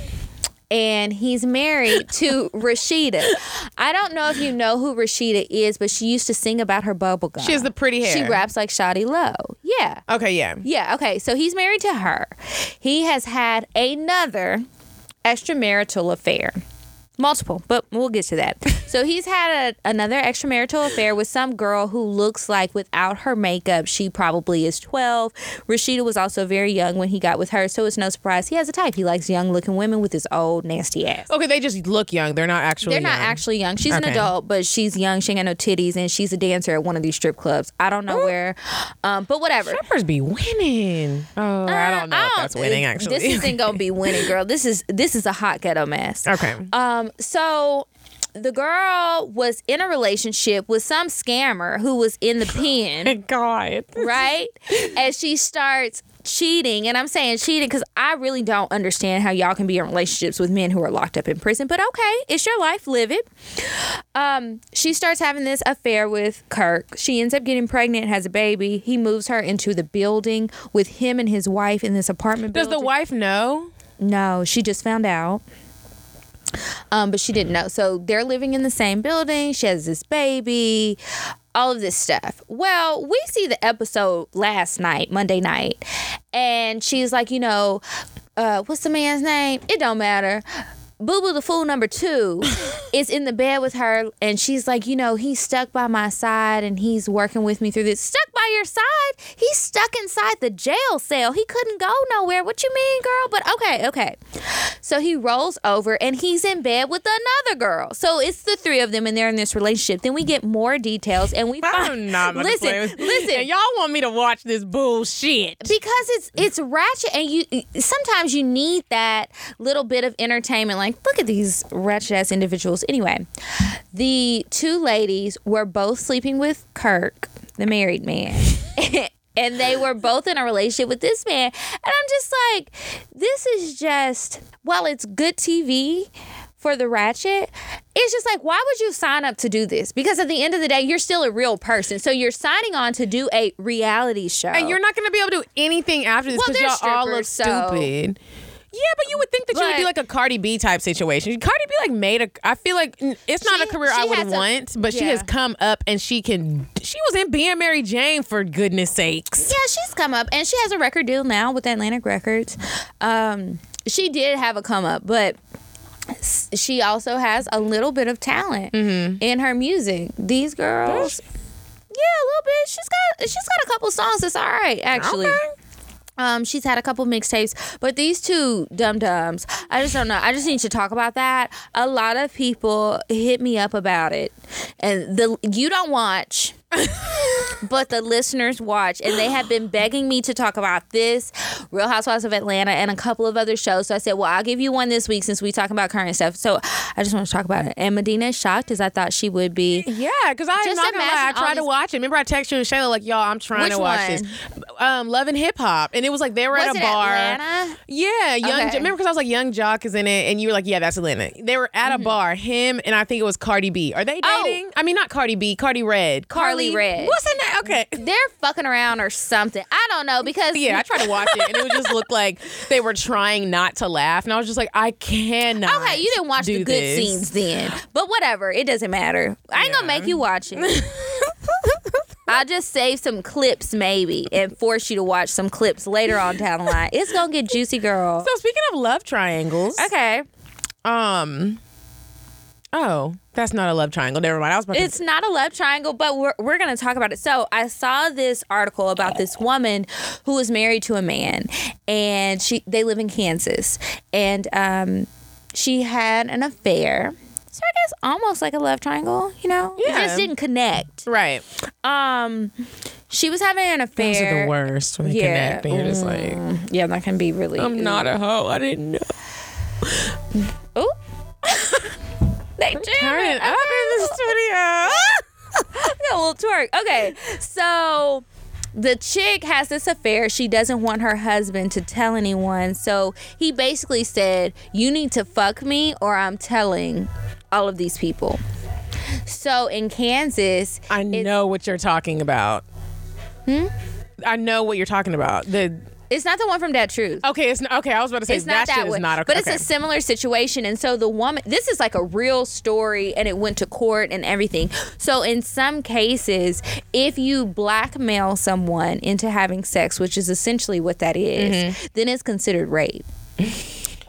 And he's married to Rashida. I don't know if you know who Rashida is, but she used to sing about her bubble gum. She has the pretty hair. She raps like Shawty Low. Yeah. Okay, yeah. Yeah, okay. So he's married to her. He has had another extramarital affair. Multiple, but we'll get to that. So he's had another extramarital affair with some girl who looks like, without her makeup, she probably is 12. Rashida was also very young when he got with her, so it's no surprise he has a type. He likes young-looking women with his old, nasty ass. Okay, they just look young. They're not actually young. They're not actually young. She's an adult, but she's young. She ain't got no titties, and she's a dancer at one of these strip clubs. I don't know where, but whatever. Strippers be winning. Oh, I don't know if that's winning, actually. This isn't going to be winning, girl. This is a hot ghetto mess. Okay. So the girl was in a relationship with some scammer who was in the pen. Oh, God. Right? And she starts cheating. And I'm saying cheating because I really don't understand how y'all can be in relationships with men who are locked up in prison. But okay, it's your life. Live it. She starts having this affair with Kirk. She ends up getting pregnant, has a baby. He moves her into the building with him and his wife in this apartment building. Does the wife know? No, she just found out. But she didn't know. So they're living in the same building. She has this baby, all of this stuff. Well, we see the episode last night, Monday night. And she's like, what's the man's name? It don't matter. Boo Boo the Fool number 2 is in the bed with her, and she's like, he's stuck by my side and he's working with me through this. Stuck by your side? He's stuck inside the jail cell. He couldn't go nowhere. What you mean, girl? But okay. So he rolls over and he's in bed with another girl. So it's the three of them and they're in this relationship. Then we get more details and we find... I'm not gonna listen. And y'all want me to watch this bullshit. Because it's ratchet, and sometimes you need that little bit of entertainment. Like, look at these ratchet ass individuals. Anyway, the two ladies were both sleeping with Kirk, the married man. And they were both in a relationship with this man. And I'm just like, this is just, while it's good TV for the ratchet, it's just like, why would you sign up to do this? Because at the end of the day, you're still a real person. So you're signing on to do a reality show. And you're not going to be able to do anything after this because y'all all look stupid. Yeah, but you would think that you would do like a Cardi B type situation. Cardi B I feel like it's not a career I would want, but she has come up and she was in Being Mary Jane, for goodness sakes. Yeah, she's come up and she has a record deal now with Atlantic Records. She did have a come up, but she also has a little bit of talent in her music. These girls, yeah, a little bit. She's got a couple songs that's all right, actually. Okay. She's had a couple mixtapes, but these two dum-dums, I just don't know. I just need to talk about that. A lot of people hit me up about it, and you don't watch, but the listeners watch, and they have been begging me to talk about this, Real Housewives of Atlanta, and a couple of other shows. So I said, well, I'll give you one this week since we talking about current stuff. So I just want to talk about it. And Medina is shocked as I thought she would be. Yeah, because I'm not gonna lie, I tried to watch it. Remember, I texted you and Shayla like, y'all, I'm trying to watch this. Love and Hip Hop, and it was like they were at a bar. Atlanta? Yeah, remember because I was like, Young Jock is in it, and you were like, yeah, that's Atlanta. They were at a bar, him and I think it was Cardi B. Are they dating? I mean, not Cardi B, Carly Red. Carly Red. What's her name? Okay, they're fucking around or something. I don't know because I tried to watch it and it would just look like they were trying not to laugh, and I was just like, I cannot. Okay, you didn't watch the good scenes then, but whatever, it doesn't matter. I ain't gonna make you watch it. I'll just save some clips maybe and force you to watch some clips later on down the line. It's gonna get juicy, girl. So speaking of love triangles, okay. Oh, that's not a love triangle. Never mind. It's not a love triangle, but we're going to talk about it. So I saw this article about this woman who was married to a man, and they live in Kansas, and she had an affair. So I guess almost like a love triangle, Yeah. It just didn't connect. Right. She was having an affair. Those are the worst when they connect. And you're just like, yeah, that can be really. I'm not a hoe. I didn't know. Ooh. They turn it up in the studio. Got a little twerk. Okay, so the chick has this affair. She doesn't want her husband to tell anyone. So he basically said, you need to fuck me or I'm telling all of these people. So in Kansas, I know what you're talking about. I know what you're talking about. It's not the one from That Truth. Okay, it's not, okay. I was about to say that shit is not okay. But it's a similar situation, and so the woman. This is like a real story, and it went to court and everything. So in some cases, if you blackmail someone into having sex, which is essentially what that is, then it's considered rape.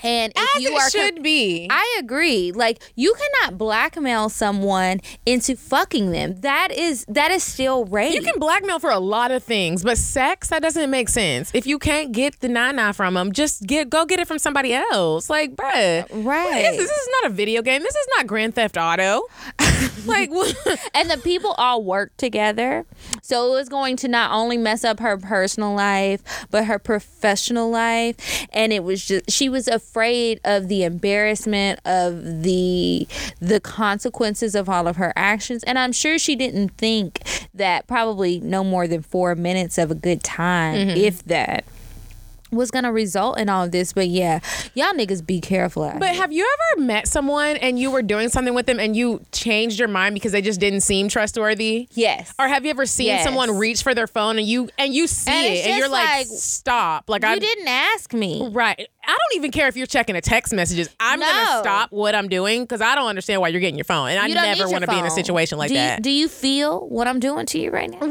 And if you are should be. I agree. Like, you cannot blackmail someone into fucking them. That is still rape. You can blackmail for a lot of things, but sex, that doesn't make sense. If you can't get the nana from them, just go get it from somebody else. Like, bruh. Right. This is not a video game. This is not Grand Theft Auto. Like, and the people all work together. So it was going to not only mess up her personal life, but her professional life. And it was just, she was afraid of the embarrassment, of the consequences of all of her actions. And I'm sure she didn't think that probably no more than 4 minutes of a good time, if that, was gonna result in all of this. But yeah, y'all niggas be careful out But here. have you ever met someone and you were doing something with them and you changed your mind because they just didn't seem trustworthy? Yes. Or have you ever seen someone reach for their phone and you see it and you're like, stop. Like, you didn't ask me. Right. I don't even care if you're checking the text messages. I'm gonna stop what I'm doing because I don't understand why you're getting your phone. And I never want to be in a situation like that. Do you feel what I'm doing to you right now?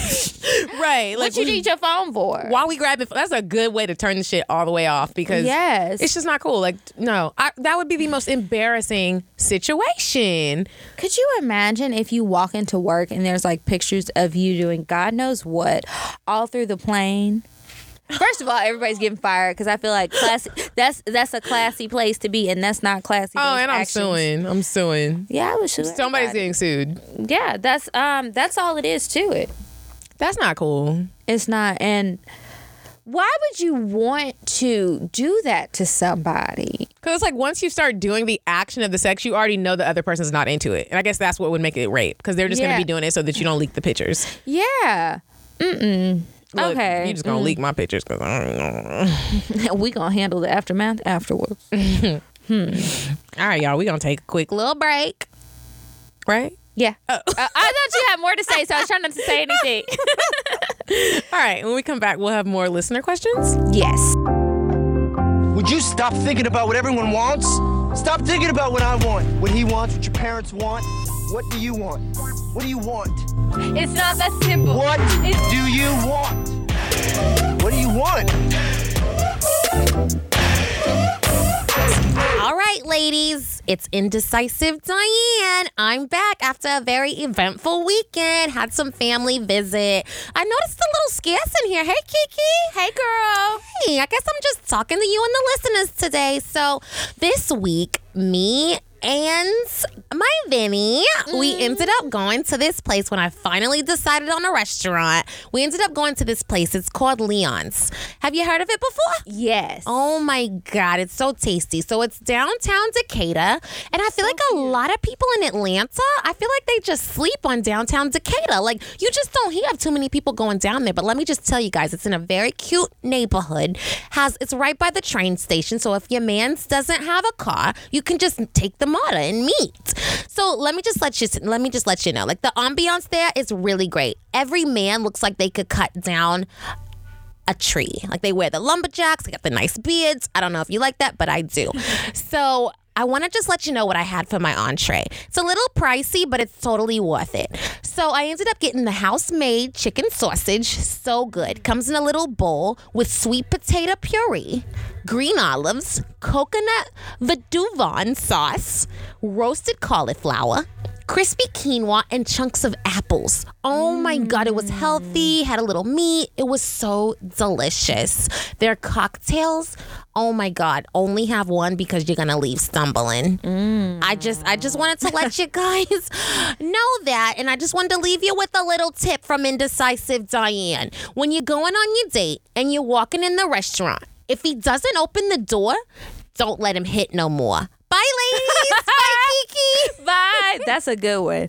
Right. Like, What you need your phone for? While we grab it, that's a good way to turn the shit all the way off because it's just not cool. Like, no, that would be the most embarrassing situation. Could you imagine if you walk into work and there's like pictures of you doing God knows what all through the plane? First of all, everybody's getting fired because I feel like classy. That's a classy place to be, and that's not classy. Oh, and I'm suing. Yeah, I was suing. Somebody's getting sued. Yeah, that's all it is to it. That's not cool. It's not. And why would you want to do that to somebody? Because it's like once you start doing the action of the sex, you already know the other person's not into it, and I guess that's what would make it rape because they're just going to be doing it so that you don't leak the pictures. Yeah. Look, okay. You just gonna leak my pictures because I don't know. We gonna handle the aftermath afterwards. All right, y'all. We gonna take a quick little break. Right? Yeah. I thought you had more to say, so I was trying not to say anything. All right. When we come back, we'll have more listener questions. Yes. Would you stop thinking about what everyone wants? Stop thinking about what I want, what he wants, what your parents want. What do you want? What do you want? It's not that simple. What do you want? What do you want? All right, ladies, it's Indecisive Diane. I'm back after a very eventful weekend. Had some family visit. I noticed a little scarce in here. Hey, Kiki. Hey, girl. Hey, I guess I'm just talking to you and the listeners today. So this week, me and my Vinny, we ended up going to this place when I finally decided on a restaurant. We ended up going to this place. It's called Leon's. Have you heard of it before? Yes. Oh my God, it's so tasty. So it's downtown Decatur, and I feel like a lot of people in Atlanta, I feel like they just sleep on downtown Decatur. Like, you just don't hear of too many people going down there. But let me just tell you guys, it's in a very cute neighborhood. It's right by the train station. So if your man doesn't have a car, you can just take the MARTA and meet. So let me just let you know, like, the ambiance there is really great. Every man looks like they could cut down a tree. Like, they wear the lumberjacks, they got the nice beards. I don't know if you like that, but I do. So I want to just let you know what I had for my entree. It's a little pricey, but it's totally worth it. So I ended up getting the house-made chicken sausage. So good. Comes in a little bowl with sweet potato puree, green olives, coconut vadouvan sauce, roasted cauliflower, crispy quinoa, and chunks of apples. Oh my God, it was healthy, had a little meat. It was so delicious. Their cocktails, oh my God, only have one because you're gonna leave stumbling. I just wanted to let you guys know that, and I just wanted to leave you with a little tip from Indecisive Diane. When you're going on your date and you're walking in the restaurant, if he doesn't open the door, don't let him hit no more. Bye, ladies. Bye, Kiki. Bye. That's a good one.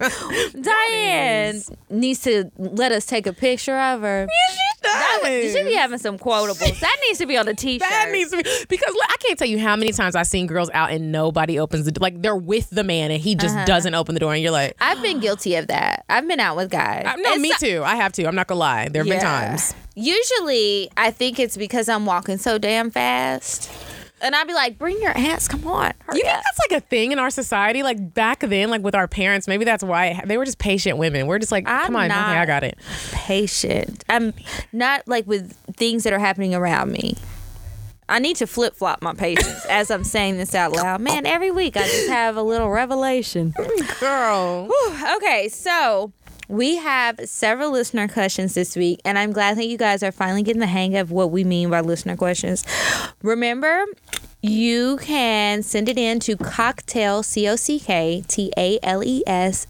Diane needs to let us take a picture of her. Yeah, she does. She be having some quotables. That needs to be on a t-shirt. That needs to be, because I can't tell you how many times I've seen girls out and nobody opens the door. Like, they're with the man and he just doesn't open the door, and you're like, I've been guilty of that. I've been out with guys. Me too. I have to. I'm not gonna lie. There have been times. Usually, I think it's because I'm walking so damn fast. And I'd be like, bring your ass, come on. You think that's like a thing in our society? Like, back then, like with our parents, maybe that's why they were just patient women. We're just like, come on, okay, I got it. Patient. I'm not like with things that are happening around me. I need to flip-flop my patience as I'm saying this out loud. Man, every week I just have a little revelation. Girl. Whew. Okay, so we have several listener questions this week, and I'm glad that you guys are finally getting the hang of what we mean by listener questions. Remember, you can send it in to cocktail, COCKTALES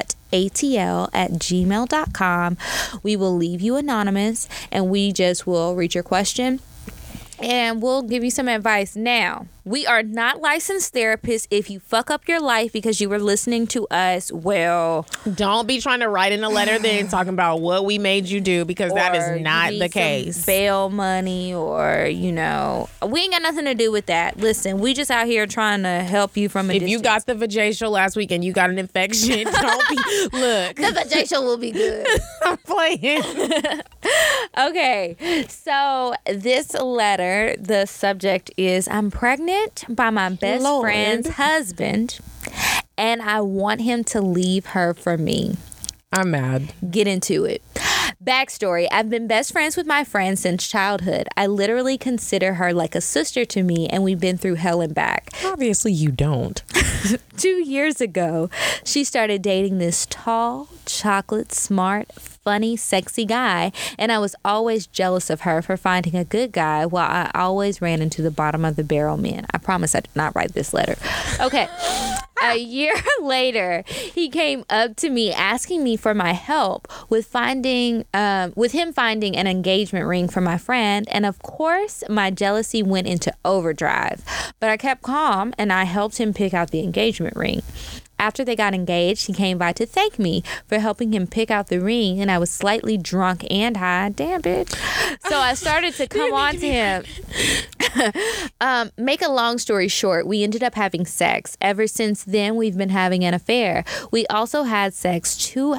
ATL@gmail.com. We will leave you anonymous, and we just will read your question, and we'll give you some advice. Now, we are not licensed therapists. If you fuck up your life because you were listening to us, well, don't be trying to write in a letter then talking about what we made you do, because that is not the case. Bail money, or, you know, we ain't got nothing to do with that. Listen, we just out here trying to help you from a distance. If you got the vajacial last week and you got an infection, don't be, look. The vajacial will be good. I'm playing. Okay, so this letter, the subject is, I'm pregnant by my best friend's husband, and I want him to leave her for me. I'm mad. Get into it. Backstory: I've been best friends with my friend since childhood. I literally consider her like a sister to me, and we've been through hell and back. Obviously you don't. 2 years ago, she started dating this tall, chocolate, smart, funny, sexy guy, and I was always jealous of her for finding a good guy while I always ran into the bottom of the barrel men. I promise I did not write this letter. Okay. A year later, he came up to me asking me for my help with him finding an engagement ring for my friend, and of course, my jealousy went into overdrive. But I kept calm, and I helped him pick out the engagement ring. After they got engaged, he came by to thank me for helping him pick out the ring, and I was slightly drunk and high. Damn, bitch. So I started to come on to him. Make a long story short, we ended up having sex. Ever since then, we've been having an affair. We also had sex 2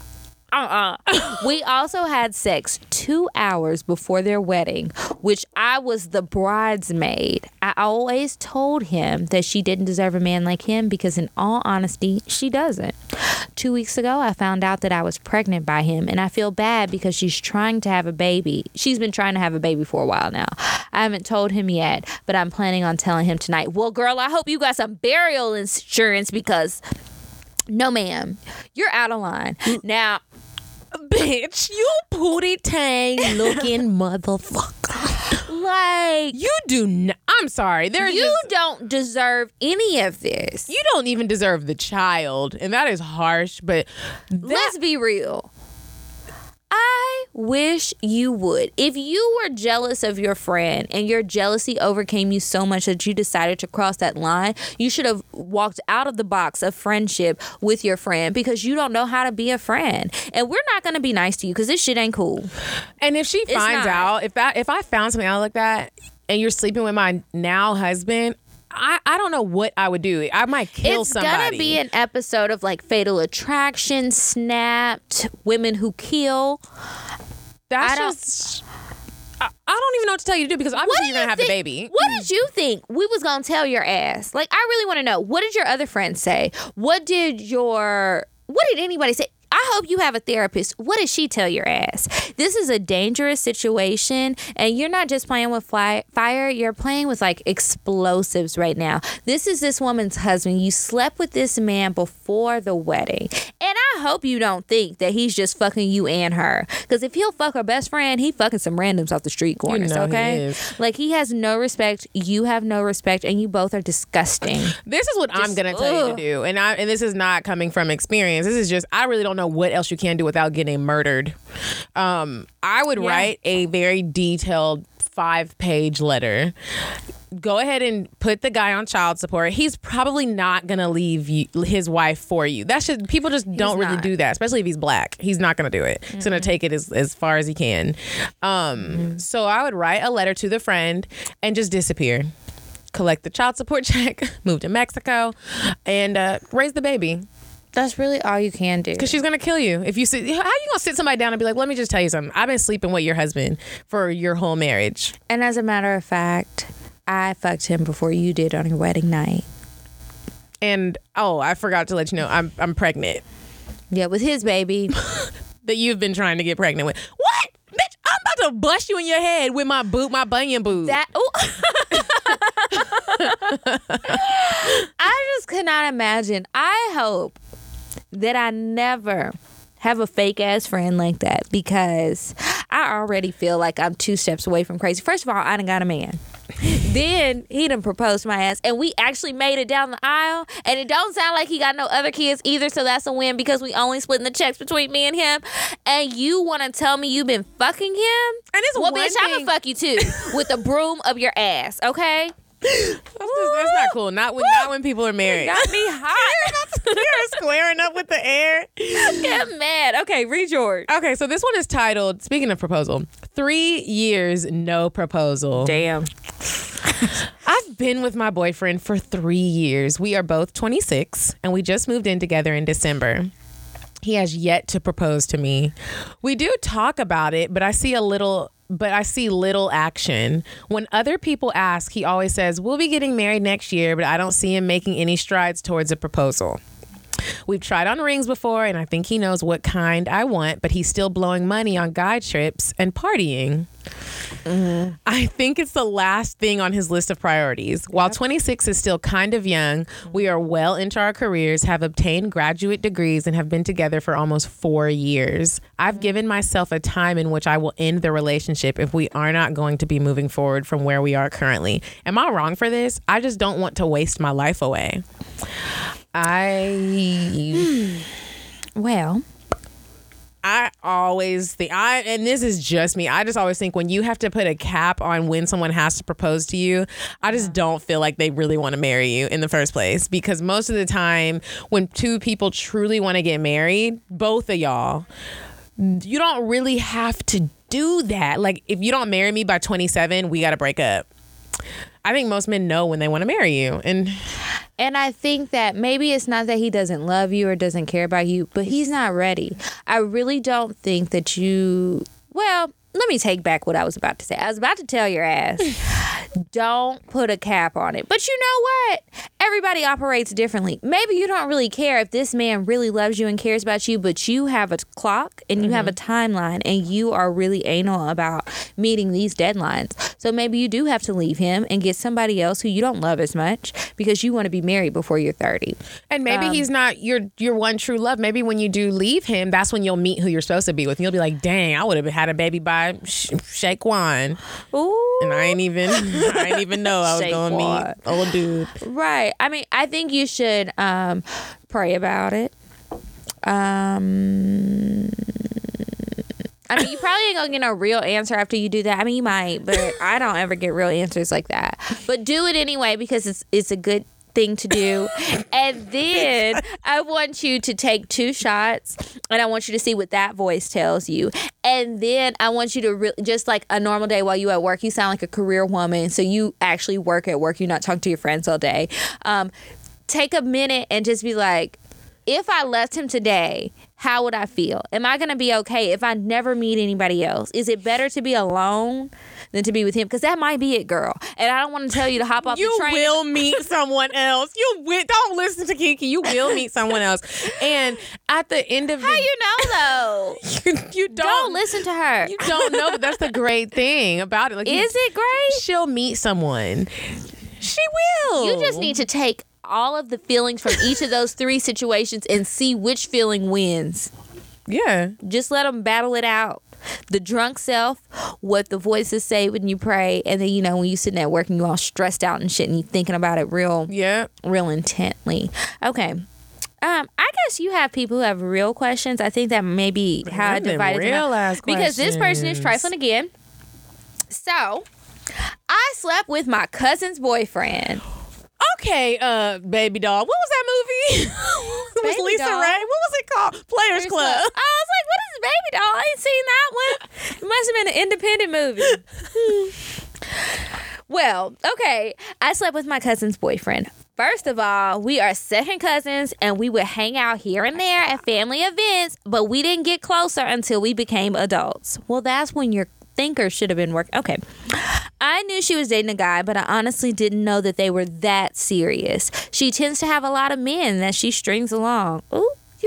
hours before their wedding, which I was the bridesmaid. I always told him that she didn't deserve a man like him because, in all honesty, she doesn't. 2 weeks ago, I found out that I was pregnant by him, and I feel bad because she's trying to have a baby. She's been trying to have a baby for a while now. I haven't told him yet, but I'm planning on telling him tonight. Well, girl, I hope you got some burial insurance, because no, ma'am, you're out of line. Now, bitch, you pootie tang looking motherfucker. Like, you do not. I'm sorry. You don't deserve any of this. You don't even deserve the child, and that is harsh. But let's be real. I wish you would. If you were jealous of your friend and your jealousy overcame you so much that you decided to cross that line, you should have walked out of the box of friendship with your friend, because you don't know how to be a friend. And we're not going to be nice to you because this shit ain't cool. And if she finds out, if I found something out like that and you're sleeping with my now husband, I don't know what I would do. I might kill somebody. It's gonna be an episode of like Fatal Attraction, Snapped, Women Who Kill. I don't even know what to tell you to do, because obviously you're gonna have the baby. What did you think we was gonna tell your ass? Like, I really want to know. What did your other friends say? What did anybody say? I hope you have a therapist. What did she tell your ass? This is a dangerous situation, and you're not just playing with fire. You're playing with like explosives right now. This is this woman's husband. You slept with this man before the wedding, and I hope you don't think that he's just fucking you and her. Because if he'll fuck her best friend, he fucking some randoms off the street corners. Okay, like, he has no respect. You have no respect, and you both are disgusting. This is what I'm gonna tell you to do, and this is not coming from experience. This is just, I really don't know what else you can do without getting murdered. I would write a very detailed 5-page letter. Go ahead and put the guy on child support. He's probably not gonna leave his wife for you. People just don't really do that, especially if he's black. He's not gonna do it. He's gonna take it as far as he can. So I would write a letter to the friend and just disappear. Collect the child support check, move to Mexico, and raise the baby. That's really all you can do. Because she's going to kill you. How are you going to sit somebody down and be like, let me just tell you something. I've been sleeping with your husband for your whole marriage. And as a matter of fact, I fucked him before you did on your wedding night. And, I forgot to let you know, I'm pregnant. Yeah, with his baby. That you've been trying to get pregnant with. What? Bitch, I'm about to to bust you in your head with my bunion boot. I just cannot imagine. I hope that I never have a fake ass friend like that, because I already feel like I'm 2 steps away from crazy. First of all, I done got a man. Then he done proposed to my ass, and we actually made it down the aisle, and it don't sound like he got no other kids either, so that's a win because we only splitting the checks between me and him. And you want to tell me you been fucking him? And it's well, one bitch, I'm gonna fuck you too with the broom of your ass, okay? That's not cool. Not when people are married. Got me hot. You're squaring up with the air. Get mad. Okay, read yours. Okay, so this one is titled, speaking of proposal, 3 years, no proposal. Damn. I've been with my boyfriend for 3 years. We are both 26, and we just moved in together in December. He has yet to propose to me. We do talk about it, but I see little action. When other people ask, he always says, we'll be getting married next year, but I don't see him making any strides towards a proposal. We've tried on rings before, and I think he knows what kind I want, but he's still blowing money on guy trips and partying. Mm-hmm. I think it's the last thing on his list of priorities. While 26 is still kind of young, we are well into our careers, have obtained graduate degrees, and have been together for almost 4 years. I've given myself a time in which I will end the relationship if we are not going to be moving forward from where we are currently. Am I wrong for this? I just don't want to waste my life away. Well, I always think, and this is just me, I just always think when you have to put a cap on when someone has to propose to you, I just don't feel like they really want to marry you in the first place. Because most of the time when 2 people truly want to get married, both of y'all, you don't really have to do that. Like, if you don't marry me by 27, we got to break up. I think most men know when they want to marry you. And I think that maybe it's not that he doesn't love you or doesn't care about you, but he's not ready. I really don't think that well, let me take back what I was about to say. I was about to tell your ass, don't put a cap on it. But you know what? Everybody operates differently. Maybe you don't really care if this man really loves you and cares about you, but you have a clock and you have a timeline and you are really anal about meeting these deadlines. So maybe you do have to leave him and get somebody else who you don't love as much because you want to be married before you're 30. And maybe he's not your one true love. Maybe when you do leave him, that's when you'll meet who you're supposed to be with. And you'll be like, dang, I would have had a baby by Shaquan. Ooh. And I ain't even know I was going to meet old dude. Right. I mean, I think you should pray about it. I mean, you probably ain't gonna get a real answer after you do that. I mean, you might, but I don't ever get real answers like that. But do it anyway because it's a good thing to do. And then I want you to take 2 shots and I want you to see what that voice tells you. And then I want you to just like a normal day while you at work, you sound like a career woman. So you actually work at work. You're not talking to your friends all day. Take a minute and just be like, if I left him today, how would I feel? Am I going to be okay if I never meet anybody else? Is it better to be alone than to be with him? Because that might be it, girl. And I don't want to tell you to hop off the train. You will meet someone else. Don't listen to Kiki. You will meet someone else. And at the end of How you know, though? you don't listen to her. You don't know, but that's the great thing about it. Like, is it great? She'll meet someone. She will. You just need to take all of the feelings from each of those 3 situations and see which feeling wins. Yeah. Just let them battle it out. The drunk self, what the voices say when you pray, and then, you know, when you sitting at work and you all stressed out and shit and you thinking about it real intently. Okay. I guess you have people who have real questions. I think that may be how I divided them up. Because this person is trifling again. So, I slept with my cousin's boyfriend. Okay, baby doll. What was that movie? It was Lisa Ray. What was it called? Players Club. I was like, what is Baby Doll? I ain't seen that one. It must have been an independent movie. Well, okay. I slept with my cousin's boyfriend. First of all, we are second cousins and we would hang out here and there at family events, but we didn't get closer until we became adults. Well, that's when your thinker should have been working. Okay. I knew she was dating a guy, but I honestly didn't know that they were that serious. She tends to have a lot of men that she strings along. Ooh, you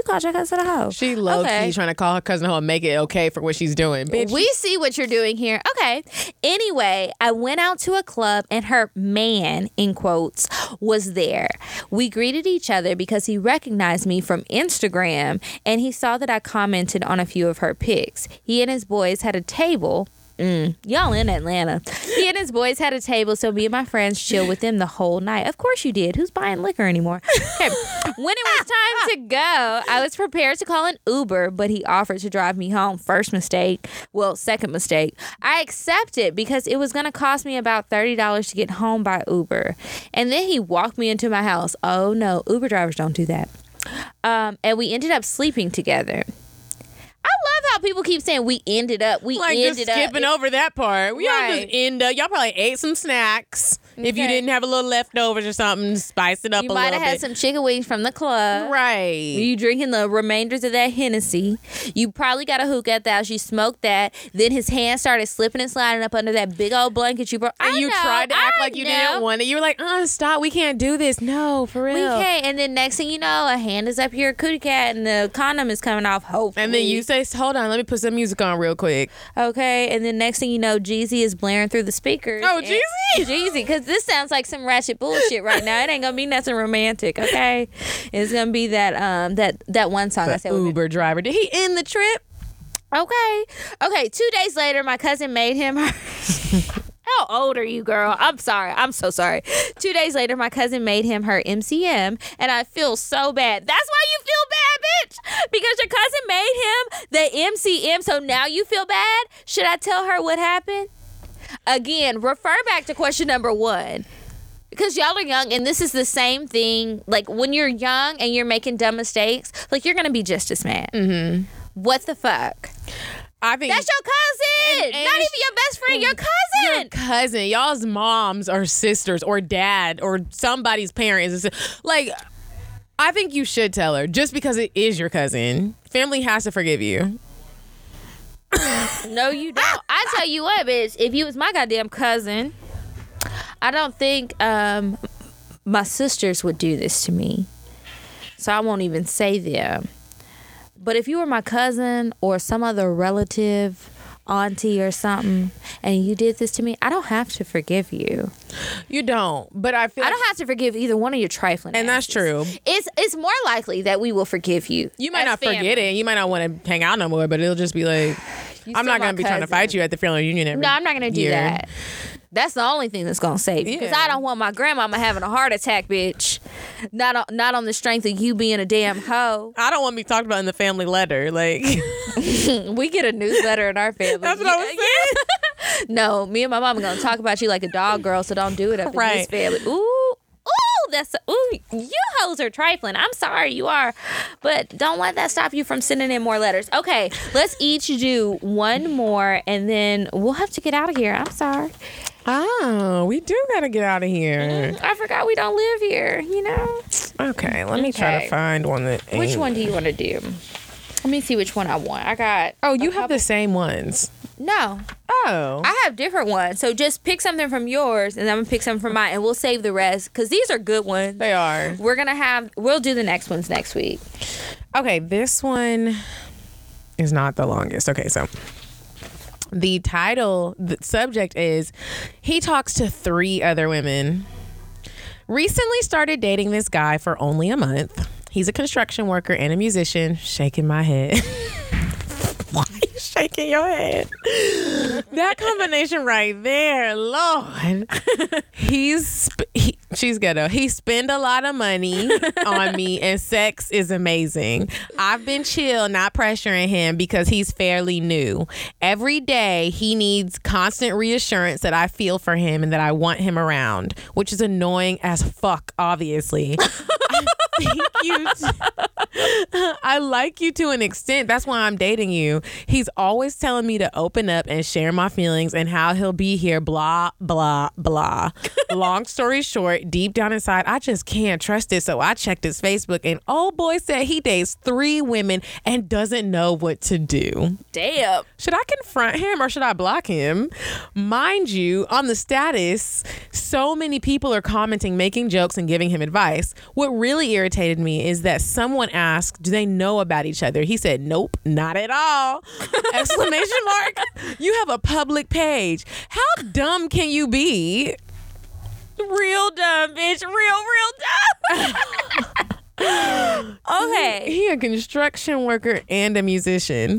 called your cousin a hoe. She low-key trying to call her cousin a hoe and make it okay for what she's doing. Bitch. We see what you're doing here. Okay. Anyway, I went out to a club and her man, in quotes, was there. We greeted each other because he recognized me from Instagram and he saw that I commented on a few of her pics. He and his boys had a table. Y'all in Atlanta. He and his boys had a table, so me and my friends chilled with them the whole night. Of course you did. Who's buying liquor anymore? Okay. When it was time to go, I was prepared to call an Uber, but he offered to drive me home. First mistake. Well, second mistake. I accepted because it was going to cost me about $30 to get home by Uber. And then he walked me into my house. Oh, no. Uber drivers don't do that. And we ended up sleeping together. I love how people keep saying we ended up. We like ended just skipping over that part. We all just end up. Y'all probably ate some snacks. Okay. If you didn't have a little leftovers or something, spice it up a little bit. You might have had some chicken wings from the club. Right. You drinking the remainders of that Hennessy. You probably got a hookah at the house. You smoked that. Then his hand started slipping and sliding up under that big old blanket you brought. And you tried to act like you didn't want it. You were like, stop. We can't do this. No, for real. We can't. And then next thing you know, a hand is up your cootie cat and the condom is coming off, hopefully. And then you say, hold on, let me put some music on real quick. Okay. And then next thing you know, Jeezy is blaring through the speakers. Oh, Jeezy? Jeezy. Because this sounds like some ratchet bullshit right now. It ain't gonna be nothing romantic, okay? It's gonna be that that one song I said. Uber driver. Did he end the trip? Okay. 2 days later, my cousin made him her. How old are you, girl? I'm sorry. I'm so sorry. 2 days later, my cousin made him her MCM, and I feel so bad. That's why you feel bad, bitch. Because your cousin made him the MCM, so now you feel bad? Should I tell her what happened? Again, refer back to question number 1. Because y'all are young, and this is the same thing. Like, when you're young and you're making dumb mistakes, like, you're going to be just as mad. Mm-hmm. What the fuck? I think that's your cousin. Not even your best friend, your cousin. Your cousin. Y'all's moms or sisters or dad or somebody's parents. Like, I think you should tell her just because it is your cousin. Family has to forgive you. No, you don't. I tell you what, bitch, if you was my goddamn cousin, I don't think my sisters would do this to me. So I won't even say them. But if you were my cousin or some other relative, auntie or something, and you did this to me, I don't have to forgive you. You don't. But I feel I don't have to forgive either one of your trifling and asses. That's true. It's more likely that we will forgive you. You might not forget it. You might not want to hang out no more, but it'll just be like, I'm not going to be trying to fight you at the family reunion every year. No, I'm not going to do that. That's the only thing that's going to save you. Because I don't want my grandmama having a heart attack, bitch. Not on the strength of you being a damn hoe. I don't want to be talked about in the family letter. Like, we get a newsletter in our family. That's what I was saying. No, me and my mama going to talk about you like a dog girl, so don't do it up in this family. You hoes are trifling. I'm sorry, you are. But don't let that stop you from sending in more letters. Okay, let's each do one more, and then we'll have to get out of here. I'm sorry. Oh, we do got to get out of here. I forgot we don't live here, you know? Okay, let me try to find one that ain't. Which one do you want to do? Let me see which one I want. I got... Oh, you have the same ones. No. Oh. I have different ones. So just pick something from yours, and I'm going to pick something from mine, and we'll save the rest, because these are good ones. They are. We'll do the next ones next week. Okay, this one is not the longest. Okay, so... The subject is, he talks to 3 other women. Recently started dating this guy for only a month. He's a construction worker and a musician. Shaking my head. Why are you shaking your head? That combination right there, Lord. She's ghetto. He spend a lot of money on me, and sex is amazing. I've been chill, not pressuring him because he's fairly new. Every day, he needs constant reassurance that I feel for him and that I want him around, which is annoying as fuck, obviously. I like you to an extent. That's why I'm dating you. He's always telling me to open up and share my feelings and how he'll be here, blah, blah, blah. Long story short, deep down inside, I just can't trust it. So I checked his Facebook, and old boy said he dates 3 women and doesn't know what to do. Damn. Should I confront him or should I block him? Mind you, on the status, so many people are commenting, making jokes, and giving him advice. What really irritated me is that someone asked, do they know know about each other? He said, nope, not at all. Exclamation mark. You have a public page. How dumb can you be? Real dumb, bitch. Real dumb. Okay. He a construction worker and a musician.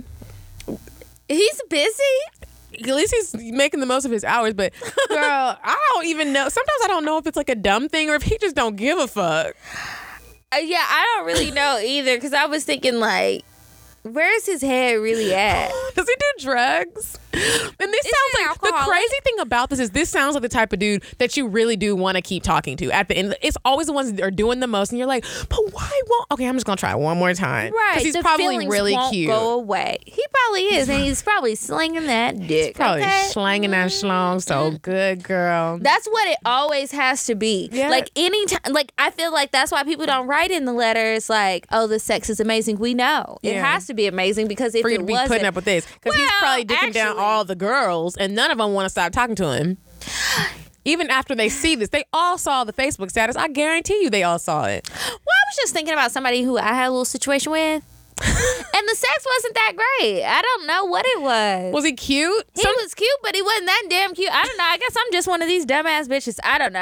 He's busy. At least he's making the most of his hours, but girl, I don't even know. Sometimes I don't know if it's like a dumb thing or if he just don't give a fuck. Yeah, I don't really know either, because I was thinking, like, where's his head really at? Does he do drugs? And this sounds like the crazy thing about this sounds like the type of dude that you really do want to keep talking to at the end. It's always the ones that are doing the most, and you're like, but why won't? Okay, I'm just gonna try it one more time. Right, because he's the probably feelings really won't cute. Go away. He probably is, and he's probably slinging that dick. Probably slanging that schlong so good, girl. That's what it always has to be. Yeah. Like anytime, like I feel like that's why people don't write in the letters like, "Oh, the sex is amazing." We know it has to be amazing, because if for you it to be wasn't, putting up with this, because he's probably dicking down all the girls, and none of them want to stop talking to him. Even after they see this, they all saw the Facebook status. I guarantee you, they all saw it. Well, I was just thinking about somebody who I had a little situation with. And the sex wasn't that great. I don't know what it was. Was he cute? He was cute, but he wasn't that damn cute. I don't know. I guess I'm just one of these dumbass bitches. I don't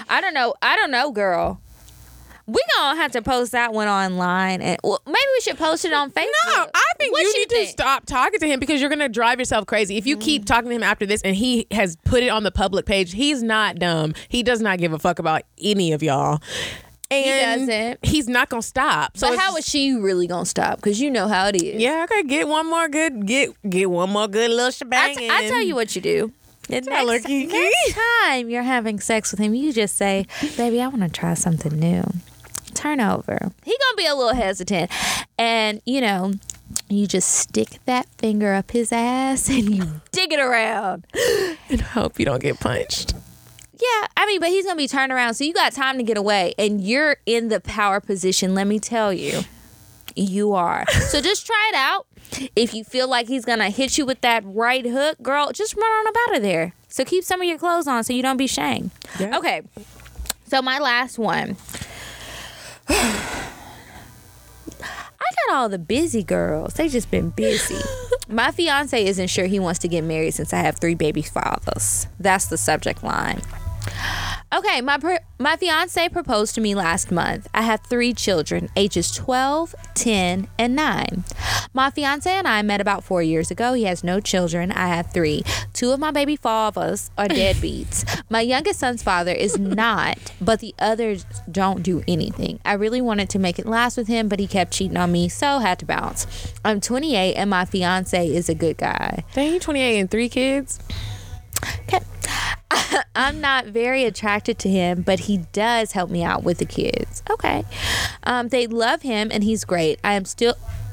know, girl. We gonna have to post that one online, and maybe we should post it on Facebook. No, I think you need to stop talking to him, because you're gonna drive yourself crazy. If you keep talking to him after this, and he has put it on the public page, he's not dumb. He does not give a fuck about any of y'all. And he doesn't. He's not gonna stop. So how is she really gonna stop? Because you know how it is. Yeah, okay. Get one more good little shebang. I tell you what you do. Next time you're having sex with him, you just say, "Baby, I want to try something new. Turn over." He gonna be a little hesitant, and you just stick that finger up his ass and you dig it around and hope you don't get punched. Yeah, I mean, but he's gonna be turned around, so you got time to get away, and you're in the power position. Let me tell you, you are. So just try it out. If you feel like he's gonna hit you with that right hook, girl, just run on up out of there. So keep some of your clothes on so you don't be shamed. Yeah. Okay. So my last one. I got all the busy girls. They just been busy. My fiance isn't sure he wants to get married since I have 3 baby fathers. That's the subject line. Okay, my fiance proposed to me last month. I have 3 children, ages 12, 10, and 9. My fiance and I met about 4 years ago. He has no children. I have 3. 2 of my baby fathers are deadbeats. My youngest son's father is not, but the others don't do anything. I really wanted to make it last with him, but he kept cheating on me, so had to bounce. I'm 28, and my fiance is a good guy. Dang, you 28 and 3 kids? Okay. I'm not very attracted to him, but he does help me out with the kids. Okay. They love him, and he's great. I am still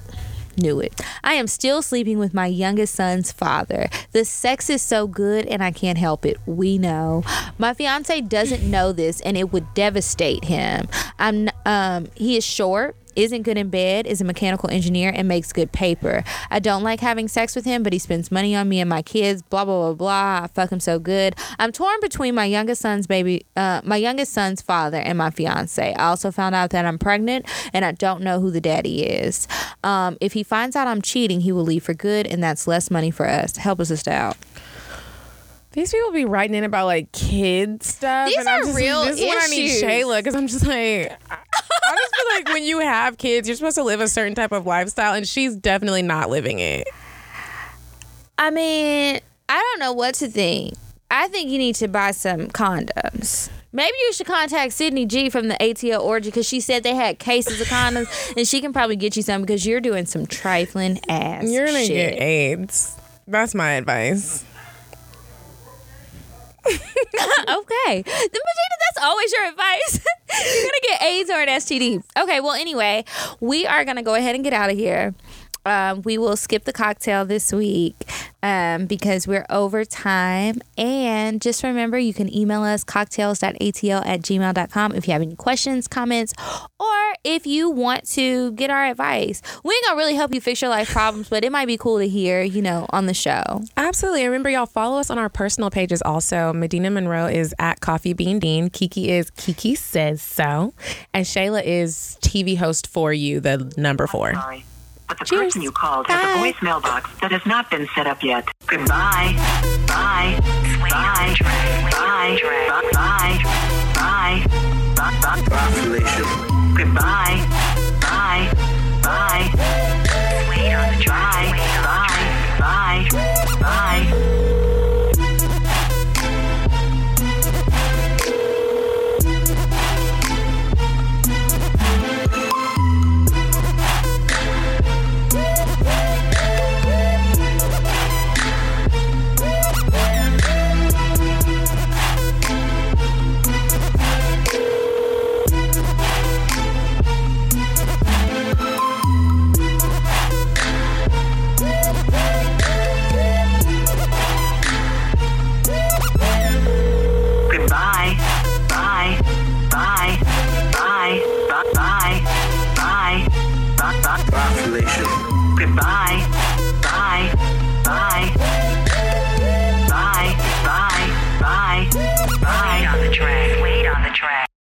sleeping with my youngest son's father. The sex is so good, and I can't help it. We know. My fiance doesn't know this, and it would devastate him. He is short, isn't good in bed, is a mechanical engineer, and makes good paper. I don't like having sex with him, but he spends money on me and my kids, blah, blah, blah, blah. I fuck him so good. I'm torn between my youngest son's father and my fiance. I also found out that I'm pregnant, and I don't know who the daddy is. If he finds out I'm cheating, he will leave for good, and that's less money for us. Help us out. These people be writing in about like kids stuff. These are real issues. This is when I need Shayla, because I'm just like, I just feel like when you have kids, you're supposed to live a certain type of lifestyle, and she's definitely not living it. I mean, I don't know what to think. I think you need to buy some condoms. Maybe you should contact Sydney G from the ATL Orgy, because she said they had cases of condoms, and she can probably get you some, because you're doing some trifling ass shit. You're going to get AIDS. That's my advice. Okay. Then, Regina, that's always your advice. You're going to get AIDS or an STD. Okay, well, anyway, we are going to go ahead and get out of here. We will skip the cocktail this week because we're over time. And just remember, you can email us cocktails.atl@gmail.com if you have any questions, comments, or if you want to get our advice. We ain't gonna really help you fix your life problems, but it might be cool to hear, on the show. Absolutely. And remember, y'all, follow us on our personal pages also. Medina Monroe is at Coffee Bean Dean. Kiki is Kiki Says So. And Shayla is TV host for you, the number 4. Sorry, but the person you called has a voicemail box that has not been set up yet. Goodbye. Bye. Bye. Bye. Bye. Bye. Bye. Bye, Felicia. Goodbye. Bye. Bye. Wait on the drive. Bye. Bye. Bye. Bye, Felicia. Goodbye. Bye. Bye.